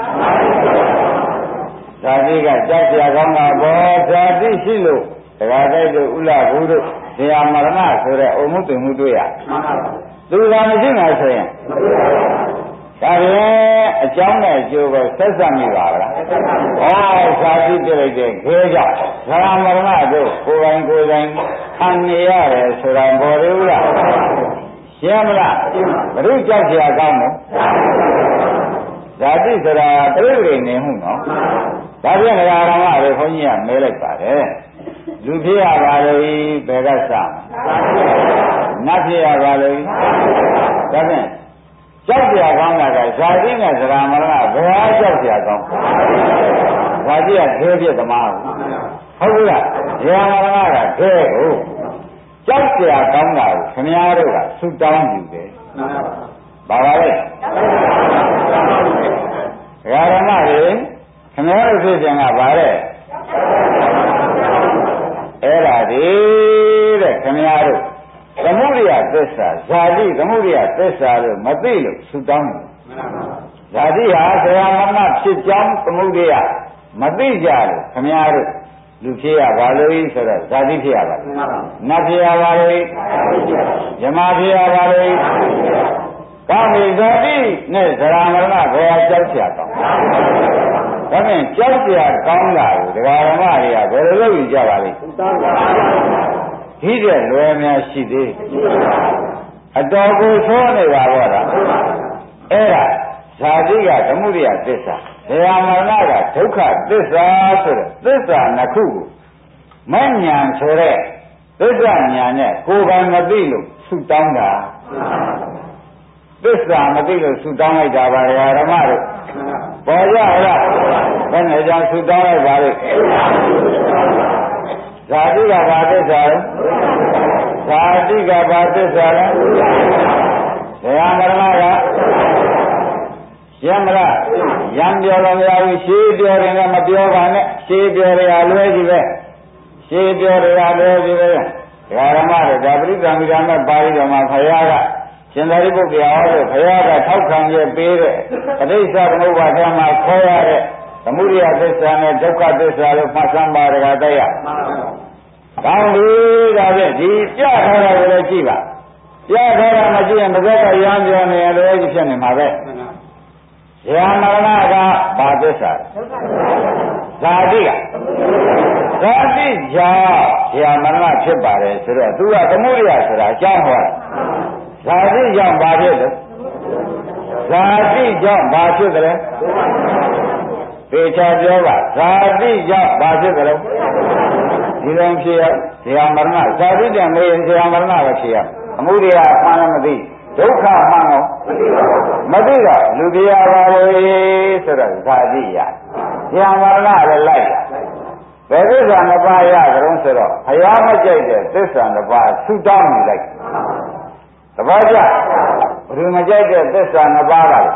ဇာတိကကြောက်เสียကောင်းတာဘောဇာတိရှိလို့တရားတိုက်တို့ဥလဘူးတို့ဇရာမရဏဆိုတဲ့အုံမှုတင်မှုတွေ့ရသူကမရှိမှဆိုရင်ဒါရင်အကြောင်းနဲ့အကျိုးကိုဆက်စပ်မိပါလားဩဇာတိပြလိုက်တဲ့ခဲကြဇရာမရဏတို့ကိုယ်ပိုင်ကိုယ်ပိုင်ခံနေရတယ်ဆိုတာပေါ်ရဘူးလားရှင်းမလားဘုရုကြောက်เสียကောင်းတယ်ဇာတိဆိုတာပြိဋိနေမှုနော်ဒါပြန်ဓမ္မတွေခွန်ကြီးကမဲလိုက်ပါတယ်လူဖြစ်ရပါလို့ဘယ်ကစနတ်ဖြစ်ရပါလို့ဒါဖြင့်ကြောက်เสียကောင်းတာကဇာတိနဲ့ဇရာမရဏဘယ်ဟာကြောက်เสียကောင်းဇာတိကခဲဖြစ်သမားဟုတ်ဘူးလားဇရာမရဏကခဲကိုကြောက်เสียကောင်းတာကိုခင်ဗျားတို့ကဆုတောင်းယူတယ်ဘာပါလဲဓမ္မတွေခင်ဗျားတို့ဖြစ်ခြင်းကဘာလဲအဲ့ဒါဒီတဲ့ခင်ဗျားတို့သမုဒိယသစ္စာဇာတိသမုဒိယသစ္စာလို့မသိလို့ဆုတောင်းတယ်ဇာတိဟာဆရာမမဖြစ်ကြောင်းသမုဒိယမသိကြလို့ခင်ဗျားတို့လူဖြစ်ရပါလို့ဆိုတော့ဇာတိဖြစ်ရပါလို့နတ်ဖြစ်ရပါလို့ယမဖြစ်ရပါလို့ကောင်းပြီဇာတိနဲ့ဇရာမရဏဘယ်ကြောက်เสียကောင်းဒါဖြင့်ကြောက်เสียကောင်းတာကိုဒကာဓမ္မတွေကဘယ်လိုလုပ်ကြပါလိမ့်ဒီတဲ့လွယ်များရှိသေးအတော်ကိုသိုးနေပါတော့လားအဲ့ဒါဇာတိကသမုဒိယသစ္စာဇရာမရဏကဒုက္ခသစ္စာဆိုတဲ့သစ္စာနှစ်ခုကိုမဉ္ဇဉ်ဆိုတဲ့သစ္စာဉာဏ်နဲ့ကိုယ်ပိုင်မသိလို့ဆုတောင်းတာသစ္စာမသိလို့ဆုတောင်းလိုက်တာပါဓမ္မတို့ပေါ်ကြလားဘယ်နဲ့ကြောင့်ဆုတောင်းလိုက်ပါလိမ့်ဇာတိကဘာသစ္စာလဲဇာတိကဘာသစ္စာလဲဇရာမရဏကရှင်းမလားရံပြောလို့မရဘူးရှင်းပြောတယ်လည်းမပြောပါနဲ့ရှင်းပြောရအလွဲကြီးပဲရှင်းပြောရအလွဲကြီးပဲဓမ္မတွေဒါပရိသံမိဓမ္မပါဠိတော်မှာခရကရှင်သာရိပုတ္တရာဟောလို့ခရကထောက်ခံရပေးတဲ့ပဋိစ္စသမုပ္ပါဒ်မှာခေါ်ရတဲ့သမုဒိယသစ္စာနဲ့ဒုက္ခသစ္စာလို့မှတ်စမ်းပါတကားတည်းရကောင်းပြီဒါဖြင့်ဒီပြထားတာကိုလည်းကြည့်ပါပြထားတာမကြည့်ရင်တစ်ခါကရမ်းပြောနေတယ်လို့ဖြစ်နေမှာပဲဇာမရဏကဘာသစ္စာဇာတိကဇာတိကြောင့်ဇာမရဏဖြစ်ပါတယ်ဆိုတော့သူကသမုဒိယဆိုတာအကြောင်းဟောဇာတိကြောင့်ဘာဖြစ်လဲဇာတိကြောင့်ဘာဖြစ်တယ်လဲသေချာပြောပါဇာတိကြောင့်ဘာဖြစ်တယ်လဲဒီလိုဖြစ်ရဇာမရဏဇာတိတည်းမေးရင်ဇာမရဏပဲဖြစ်ရအမှုတွေကအမှန်လည်းမသိဒုက္ခမှန်တော့မသိတော့လူတရားပါလေဆိုတော့ဇာတိရဇာမရဏလည်းလိုက်ဘယ်သစ္စာနှစ်ပါးရကြုံဆိုတော့ဘုရားမကြိုက်တဲ့သစ္စာနှစ်ပါးဆုတောင်းနေလိုက်တပည့်ကြဘယ်သူမကြိုက်တဲ့သစ္စာနှစ်ပါးပါလဲ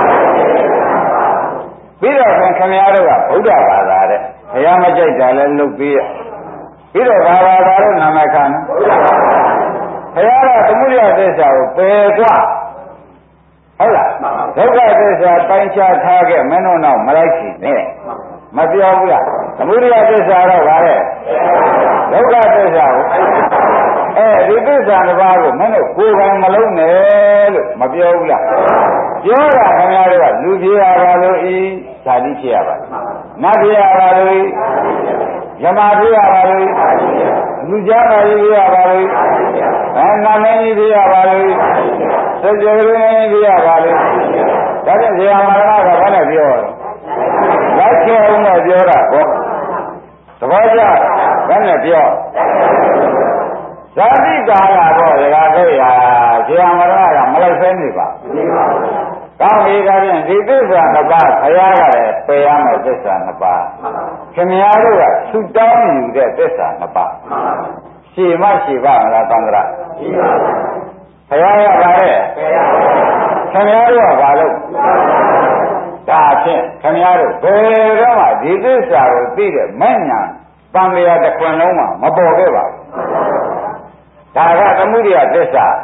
ပြီးတော့ခင်ဗျားတို့ကဗုဒ္ဓဘာသာတဲ့ဘုရားမကြိုက်တာလည်းလုပ်ပြီးရပြီးတော့ဘာဘာသာလို့နာမခံဘုရားကသမုဒိယသစ္စာကိုပယ်กว่าဟုတ်လားဒုက္ခသစ္စာတိုင်းခြားထားခဲ့မင်းတို့တော့မလိုက်ချင်နဲ့မပြောဘူးလားသမုဒိယသစ္စာတော့ဗါတဲ့ဒုက္ခသစ္စာကိုအဲဒီသစ္စာတစ်ပါးကိုမင်းတို့ကိုယ်ပိုင်မလုံးနဲ့လို့မပြောဘူးလားပြောတာခင်ဗျားတို့ကလူဖြစ်ရပါလို့ဤဇာတိဖြစ်ရပါနတ်ဖြစ်ရပါလို့ယမဖြစ်ရပါလို့လူကြားပါကြီးဖြစ်ရပါလို့အဲနာမည်ကြီးဖြစ်ရပါလို့စကြဝဠာကြီးဖြစ်ရပါလို့ဒါကြောင့်ဇေယမရဏကဘာနဲ့ပြောလိုက်ချေအောင်နဲ့ပြောတာပေါ့သဘောကျဘယ်နဲ့ပြောဇာတိကာလတော့ဒကာသိရဇေယမရဏကမလိုက်ဆဲနေပါကောင်းပြီဒါဖြင့်ဒီသစ္စာနှစ်ပါးခရားကလည်းပယ်ရမယ်သစ္စာနှစ်ပါးခင်ဗျားတို့ကသုတောင်းယူတဲ့သစ္စာနှစ်ပါးရှည်မရှိပါမလားသံဃာရှိပါဘူးခရားရပါလေခင်ဗျားတို့ကဘာလို့ဒါဖြင့်ခင်ဗျားတို့ဘယ်တော့မှဒီသစ္စာကိုသိတဲ့မဲ့ညာတန်မြာတစ်ခွင်လုံးမှာမပေါ်ခဲ့ပါဘူးဒါကသမုဒိယသစ္စာ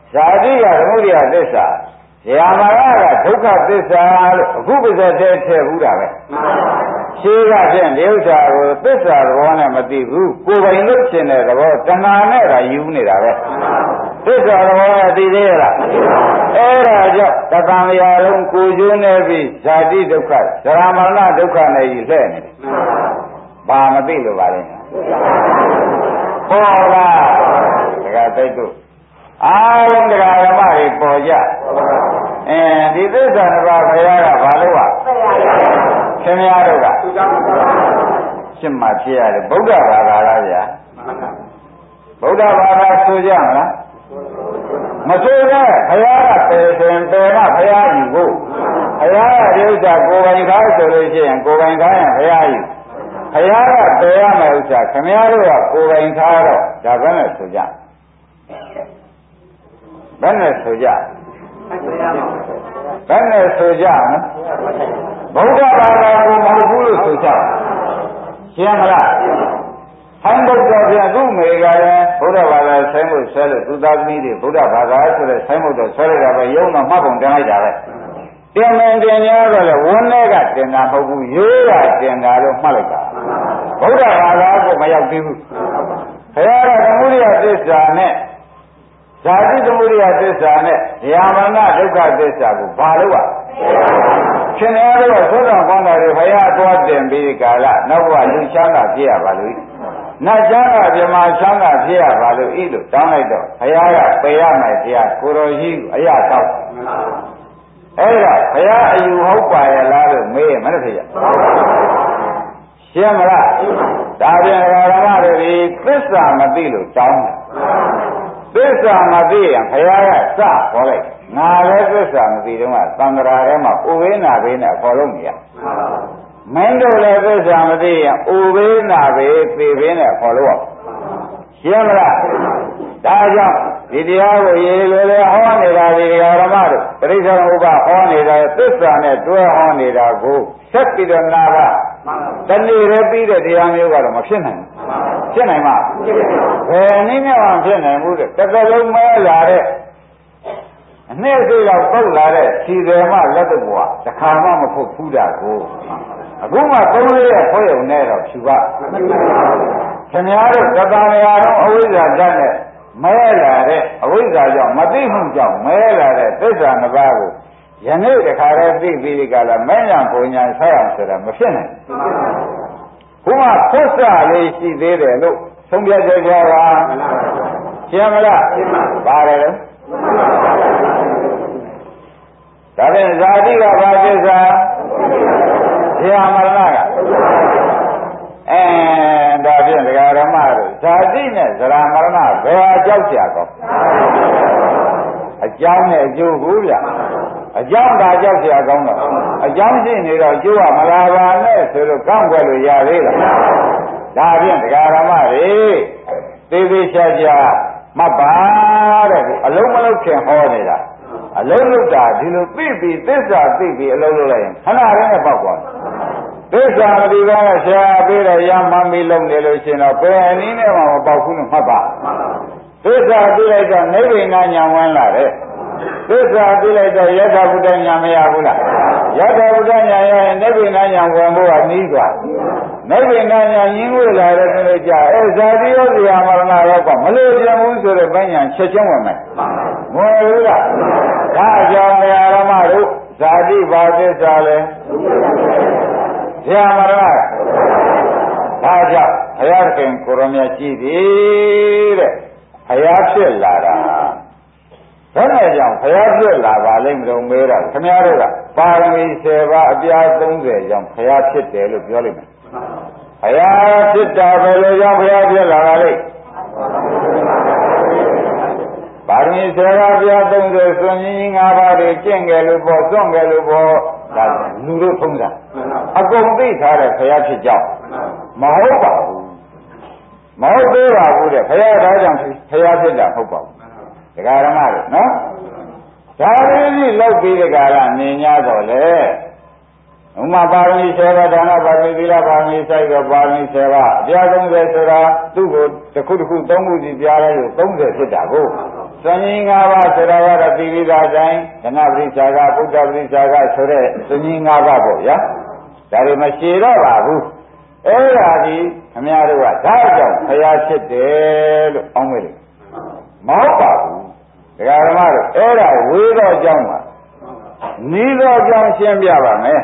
ဇာတိကသမုဒိယသစ္စာဇာမရကဒုက္ခသစ္စာလို့အခုပါဇက်တည်းထည့်ဘူးတာပဲရှိကဖြင့်ဒီဥစ္စာကိုသစ္စာသဘောနဲ့မသိဘူးကိုယ်ပိုင်လို့ရှင်တဲ့သဘောတဏှာနဲ့ကယူနေတာပဲသစ္စာသဘောနဲ့သိသေးရလားအဲ့ဒါကြောင့်တသံဃာလုံးကိုကျိုးနေပြီးဇာတိဒုက္ခဇရာမရဏဒုက္ခနဲ့ကြီးလှဲ့နေတယ်ဘာမသိလို့ပါလဲဟောလားဒါကသိတို့အားလုံးတရားဓမ္မတွေပေါ်ကြအဲဒီသစ္စာတစ်ပါးဘုရားကဘာလို့ ခင်ဗျားတို့ကရှင်းမှဖြစ်ရတယ်ဗုဒ္ဓဘာသာလားဗျာဗုဒ္ဓဘာသာဆိုကြမလားမဆိုနဲ့ဘုရားကပယ်ရှင်ပယ်မှဘုရားယူဖို့ဘုရားကဒီဥစ္စာကိုယ်ပိုင်ကားဆိုလို့ရှိရင်ကိုယ်ပိုင်ကားရင်ဘုရားယူဘုရားကပယ်ရမယ့်ဥစ္စာခင်ဗျားတို့ကကိုယ်ပိုင်ကားတော့ဒါပဲနဲ့ဆိုကြဘယ်နဲ့ဆိုကြဘယ်နဲ့ဆိုကြမလဲဗုဒ္ဓဘာသာကိုမဟုတ်ဘူးလို့ဆိုကြရှင်းမလားဟန်ဘုရားပြန်သူ့မေကလည်းဗုဒ္ဓဘာသာဆိုင်ဖို့ဆွဲလို့သူသားသမီးတွေဗုဒ္ဓဘာသာဆိုတဲ့ဆိုင်ဖို့တော့ဆွဲလိုက်တာပဲယုံတော့မှတ်ပုံတင်လိုက်တာပဲတင်မင်တင်ရတော့လေဝန်းထဲကတင်တာမဟုတ်ဘူးရိုးကတင်တာလို့မှတ်လိုက်တာဗုဒ္ဓဘာသာကိုမရောက်သေးဘူးခရရသမုဒိယသစ္စာနဲ့ဇာတိသမုဒိယသစ္စာနဲ့ဉာဏမနဒုက္ခသစ္စာကိုဘာလို့ ရှင်ရတော့သုဒ္ဓကောင်းတာတွေဘုရားသွားတင်ပြီးကာလနောက်ဘဝလူချမ်းသာဖြစ်ရပါလို့နတ်ချမ်းသာပြမချမ်းသာဖြစ်ရပါလို့ဤလို့တောင်းလိုက်တော့ဘုရားကပယ်ရမယ်တရားကိုတော်ကြီးအရာတော့အဲ့ဒါဘုရားအယူဟုတ်ပါရဲ့လားလို့မေးရမလို့ဖြစ်ရရှင်းမလားဒါပြန်ဓမ္မတွေဒီသစ္စာမသိလို့တောင်းတယ်သစ္စာမသိရင်ဘုရားကစခေါ်လိုက်ငါလည်းသစ္စာမသိတော့ကသံဃာထဲမှာဥဝေးနာဘေးနဲ့ခေါ်လို့မရမင်းတို့လည်းသစ္စာမသိရင်ဥဝေးနာဘေးသေဘေးနဲ့ခေါ်လို့ရှင်းမလားဒါကြောင့်ဒီတရားကိုရေလိုလေဟောနေတာဒီတရားဓမ္မတို့ပရိစ္ဆေဥပ္ပါဟောနေတာသစ္စာနဲ့တွဲဟောနေတာကိုဆက်ပြီးတော့နာကတဏှိရပြီးတဲ့တရားမျိုးကတော့မဖြစ်နိုင်ဘူးဖြစ်နိုင်မှာဘယ်နည်းနဲ့မှဖြစ်နိုင်ဘူးတဲ့တစ်ကလုံးမဲလာတဲ့အနှစ်စိတော့ပုတ်လာတဲ့ခြေတယ်မှလက်တော့ဘွားတစ်ခါမှမဖုတ်ဘူးတာကိုအခုမှသုံးလေးရဲ့ဖွဲ့ရုံနဲ့တော့ဖြူပါခင်ဗျားတို့တသံဃာတော်အဝိဇ္ဇာဓာတ်နဲ့မဲလာတဲ့အဝိဇ္ဇာကြောင့်မသိမှုကြောင့်မဲလာတဲ့သစ္စာနှစ်ပါးကိုယနေ့တခါတည်းသိပြီးဒီကလာမညာပုံညာဆက်အောင်ဆိုတာမဖြစ်နိုင်ဘူးဘုရားဖွတ်စလေးရှိသေးတယ်လို့သုံးပြကြကြပါရှင်းမလားပါတယ်လို့ဒါဖြင့်ဇာတိကဘာသစ္စာဇာမရဏကအဲဒါဖြင့်ဒကာဓမ္မတို့ဇာတိနဲ့ဇရာမရဏဘယ်အကြောက်ကြကောအကြောင်းနဲ့အကျိုးကိုဗျအကြောင်းသာကြောက်ကြကောင်းတော့အကြောင်းရှိနေတော့ကျိုးကမလာပါနဲ့ဆိုလို့ကောင်းွယ်လို့ရသေးလားဒါဖြင့်ဒကာဓမ္မတွေသေသေးချာချာမှတ်ပါတဲ့အလုံးမလုံးခင်ဟောနေတာအလုံးလုံးတာဒီလိုသိပြီးသစ္စာသိပြီးအလုံးလုံးလိုက်ရင်ခဏရင်းနဲ့ပေါက်သွားသစ္စာမဒီကောင်းဆရာပေးတော့ရမှမီလုံးနေလို့ရှင်တော့ဘယ်အနည်းနဲ့မှမပေါက်ဘူးလို့မှတ်ပါသစ္စာသိလိုက်တော့နိဗ္ဗာန်ညာဝင်လာတယ်သစ္စာသိလိုက်တော့ယထာဘုဒ္ဓညာမရဘူးလားယထာဘုဒ္ဓညာရရင်နိဗ္ဗာန်ညာဝင်ဖို့ကနီးသွားနိဗ္ဗာန်ညာရင်းဝေလာတဲ့ဆိုလို့ကြာအဲဇာတိရောဇာမရဏရောကမလို့ပြန်ဘူးဆိုတဲ့ဘညာချက်ချင်းဝင်မယ်မဝင်ဘူးလားဒါကြောင့်ဓမ္မတို့ဇာတိဘာသစ္စာလဲဇာမရဏဒါကြောင့်ဘုရားခင်ကိုရမြတ်ကြည့်သည်တဲ့ဘုရားဖြစ်လာတာဘယ်နဲ့ကြောင့်ဘုရားဖြစ်လာပါလိမ့်မလို့မေးတော့ခင်ဗျားတို့ကပါရမီဆယ်ပါးအပြားသုံးဆယ်ကြောင့်ဘုရားဖြစ်တယ်လို့ပြောလိမ့်မယ်ဘုရားဖြစ်တာဘယ်လိုကြောင့်ဘုရားဖြစ်လာပါလိမ့်ပါရမီဆယ်ပါးပြားသုံးဆယ်စွန့်ကြီးငါးပါးတွေကျင့်ကြလို့ပေါ့စွန့်ကြလို့ပေါ့ဒါလူတို့ထုံးတာအကုန်သိထားတဲ့ဘုရားဖြစ်ကြောင်းမဟုတ်ပါဘူးမဟုတ်သေးပါဘူးတဲ့ဘုရားဒါကြောင့်ဘုရားဖြစ်တာမဟုတ်ပါဘူးဒကာရမတို့နော်ဒါလေးကြီးလောက်ပြီးဒကာရနေ냐တော့လေဥမာပါရမီဆယ်ပါးဒါနပါရမီသီလပါရမီစိုက်တော့ပါရမီဆယ်ပါးအပြားသုံးဆယ်ဆိုတာသူ့ကိုတစ်ခုတစ်ခုသုံးခုစီပြားလိုက်လို့သုံးဆယ်ဖြစ်တာကိုစွန့်ကြီး၅ပါးဆိုတာကတော့ပြည်ပြီးသားတိုင်းဓနပရိစ္ဆာကဗုဒ္ဓပရိစ္ဆာကဆိုတဲ့စွန့်ကြီး၅ပါးပေါ့ဗျာဒါတွေမရှိတော့ပါဘူးအဲ့ဒါဒီခင်ဗျားတို့ကဒါကြောင့်ဘုရားဖြစ်တယ်လို့အောင်းမေးတယ်မဟုတ်ပါဘူးဒကာဓမ္မတို့အဲ့ဒါဝေသောအကြောင်းပါနီးသောအကြောင်းရှင်းပြပါမယ်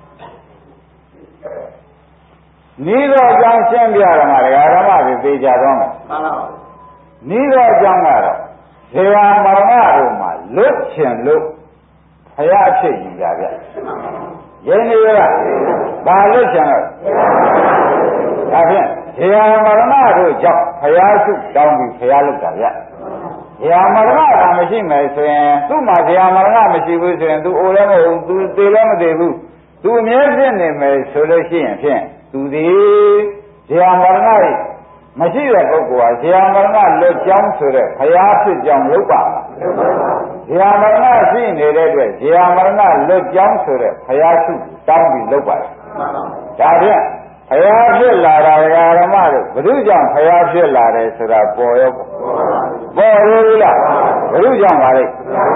နီးသောအကြောင်းရှင်းပြရမှာဒကာဓမ္မတွေသိကြတော့မယ်မှန်ပါဘူးနီးသောအကြောင်းကတော့ဇေယမရဏတို့မှာလွတ်ချင်လို့ဘုရားဖြစ်ယူကြဗျရင်းနေရဘာလွတ်ချင်လို့ဒါဖြင့်ဇေယမရဏတို့ကြောင့်ဘုရားစုတောင်းပြီးဘုရားလုပ်တာဗျဇေယမရဏကမရှိမယ်ဆိုရင်သူ့မှာဇေယမရဏမရှိဘူးဆိုရင်သူအိုလည်းမဟုတ်သူသေလည်းမသေးဘူးသူအမြဲဖြစ်နေမယ်ဆိုလို့ရှိရင်ဖြင့်သူဒီဇေယမရဏရဲ့မရှိတဲ့ပုဂ္ဂိုလ်ဟာဇေယမရဏလွတ်ကြောင်းဆိုတဲ့ဘုရားဖြစ်ကြောင်းလုပ်ပါလားဇေယမရဏရှိနေတဲ့အတွက်ဇေယမရဏလွတ်ကြောင်းဆိုတဲ့ဘုရားစုတောင်းပြီးလုပ်ပါလားဒါဖြင့်ဘုရားဖြစ်လာတာဓမ္မတို့ဘုရုကြောင့်ဘုရားဖြစ်လာတယ်ဆိုတာပေါ်ရောပေါ်လို့လားဘုရုကြောင့်ပါလေ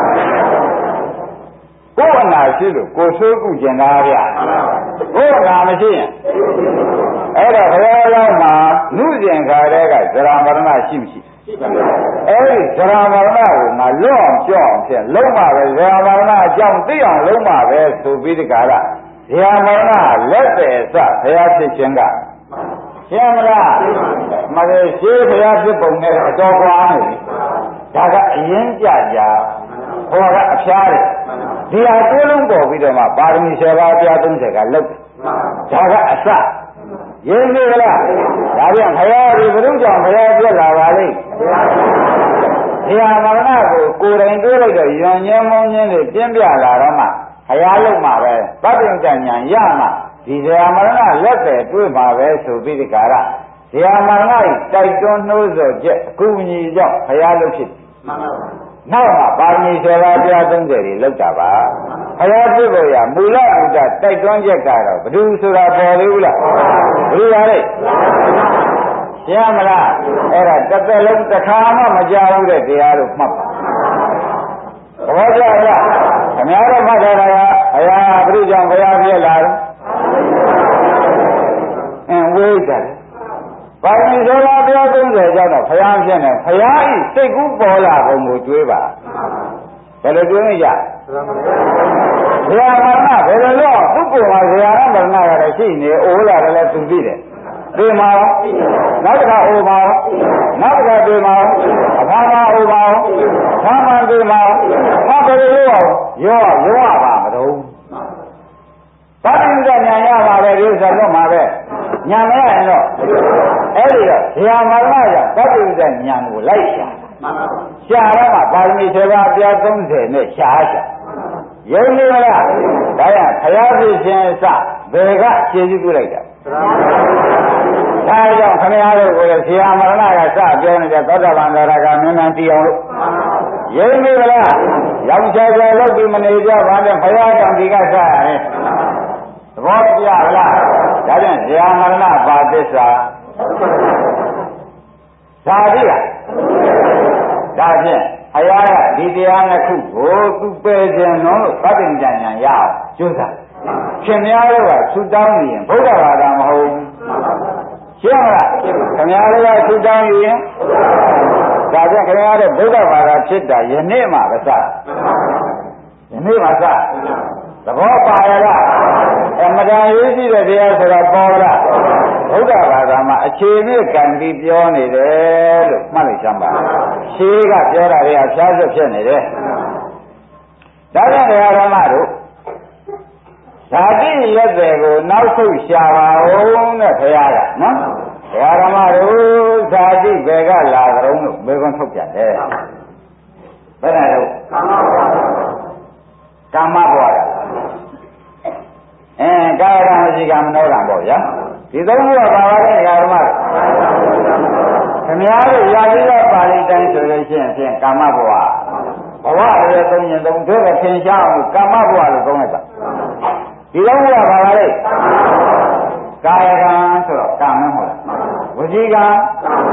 ကိုယ်အနာရှိလို့ကိုယ်ဆိုးကုကျင်တာဗျကိုယ်အနာမရှိရင်အဲ့တော့ဘုရားရောက်မှာနုကျင်ခါတဲ့ကဇရာမရဏရှိမရှိအဲ့ဒီဇရာမရဏကိုငါလွတ်အောင်ကြောက်အောင်ဖြင့်လုံးပါပဲဇရာမရဏအကြောင်းသိအောင်လုံးပါပဲဆိုပြီးဒီကရဇရာမရဏလက်တယ်စဘုရားဖြစ်ခြင်းကရှင်းမလားမလေးရှိဘုရားဖြစ်ပုံနဲ့အတော်ကွာနေပြီဒါကအရင်ကြကြဟောကအဖျားတယ်ဒီဟာတိုးလုံးပေါ်ပြီးတော့မှပါရမီဆယ်ပါးပြားသုံးဆယ်ကလုတ်တယ်ဒါကအစရင်းနေလားဒါပြန်ဘုရားဒီဘုရုကြောင့်ဘုရားပြက်လာပါလိမ့်ဒီဟာမရဏကိုကိုယ်တိုင်တွေးလိုက်တော့ယဉ်ညင်းမုန်းခြင်းတွေပြင်းပြလာတော့မှဘုရားလုံးမှာပဲသတ္တဉာဏ်ဉာဏ်ရမှဒီဇာမရဏလက်တယ်တွေးပါပဲဆိုပြီးဒီကာရဇာမရဏ၏တိုက်တွန်းနှိုးဆော်ချက်အကူအညီကြောင့်ဘုရားလုံးဖြစ်မှန်ပါပါနောက်မှာပါရမီဆယ်ပါးပြားသုံးဆယ်တွေလောက်တာပါဘုရားပြည့်ဖို့ရမူလဘုဒ္ဓတိုက်တွန်းချက်ကတော့ဘယ်သူဆိုတာပေါ်သေးဘူးလားဘယ်လိုပါလဲရှင်းမလားအဲ့ဒါတစ်သက်လုံးတစ်ခါမှမကြောက်ဘူးတဲ့တရားလို့မှတ်ပါဘောကြလားခင်ဗျားတို့မှတ်ထားတာကဘုရားဘုရားကြောင့်ဘုရားပြည့်လာတယ်အင်းဝိဇ္ဇာပါရမီဆယ်ပါးပြားသုံးဆယ်ကြောင့်တော့ဘုရားဖြစ်နေဘုရားဤစိတ်ကူးပေါ်လာပုံကိုတွေးပါဘယ်လိုတွေးနေကြဇေယမရဏဘယ်လိုလို့သူ့ကိုယ်မှာဇေယမရဏရတယ်ရှိနေအိုးလာတယ်လည်းသူသိတယ်ဒီမှာနောက်တစ်ခါအိုးမှာနောက်တစ်ခါဒီမှာအဖာမှာအိုးမှာဖာမှာဒီမှာဖာဘယ်လိုလို့ရောရောရပါမတော့ဘာတိဉာဏ်ရပါပဲဒီဥစ္စာတော့မှာပဲဉာဏ်မရရင်တော့အဲ့ဒီတော့ဇေယမရဏကြောင့်ဘာတိဉာဏ်ဉာဏ်ကိုလိုက်ရှာရှာတော့မှပါရမီဆယ်ပါးပြားသုံးဆယ်နဲ့ရှာရှာယုံနေလားဒါရဘုရားဖြစ်ခြင်းအစဘယ်ကခြေစည်းပြုလိုက်တာဒါကြောင့်ခင်ဗျားတို့ကိုလည်းဇေယမရဏကစပြောနေတဲ့သောတာပန်သရကမင်းများတည်အောင်လို့ယုံနေလားရောင်ချာချာလုပ်ပြီးမနေကြပါနဲ့ဘုရားကြောင့်ဒီကစရတယ်သဘောကျလားဒါကြောင့်ဇေယမရဏပါသစ္စာသာတိကဒါဖြင့်အရာကဒီတရားနှစ်ခုကိုသူပယ်ခြင်းလို့သတ္တဉာဏ်ဉာဏ်ရအောင်ကျိုးစားခင်များတို့ကသုတောင်းနေရင်ဘုရားဘာသာမဟုတ်ဘူးရှင်းမလားခင်များတို့ကသုတောင်းရင်ဒါကြောင့်ခင်များတို့ဘုရားဘာသာဖြစ်တာယနေ့မှပဲစယနေ့မှစသဘောပါရလားအမတန်ရေးကြည့်တဲ့တရားဆိုတာပေါ်လားဘုရားဘာသာမှာအခြေပြည့်ကံပြီးပြောနေတယ်လို့မှတ်လိုက်စမ်းပါရှင်းကပြောတာတွေကဖြားစွက်ဖြစ်နေတယ်ဒါကြောင့်တရားဓမ္မတို့ဓာတိရက်တွေကိုနောက်ဆုတ်ရှာပါဦးတဲ့ဘုရားကနော်တရားဓမ္မတို့ဓာတိဘယ်ကလာကြုံလို့မေခွန်းထုတ်ကြတယ်ဘယ်နဲ့တော့ကာမဘဝကအဲကာယကံမရှိကံမနောကံပေါ့ဗျာဒီသုံးခုကပါပါတဲ့ဓမ္မခင်ဗျားတို့ရာဇိကပါဠိတိုင်းဆိုလို့ရှိရင်ဖြင့်ကာမဘဝဘဝရဲ့သုံးရင်သုံးတို့ကသင်ရှားအောင်ကာမဘဝလို့သုံးလိုက်တာဒီသုံးခုကပါပါတဲ့ကာယကံဆိုတော့ကာမဟုတ်လားဝစီကံ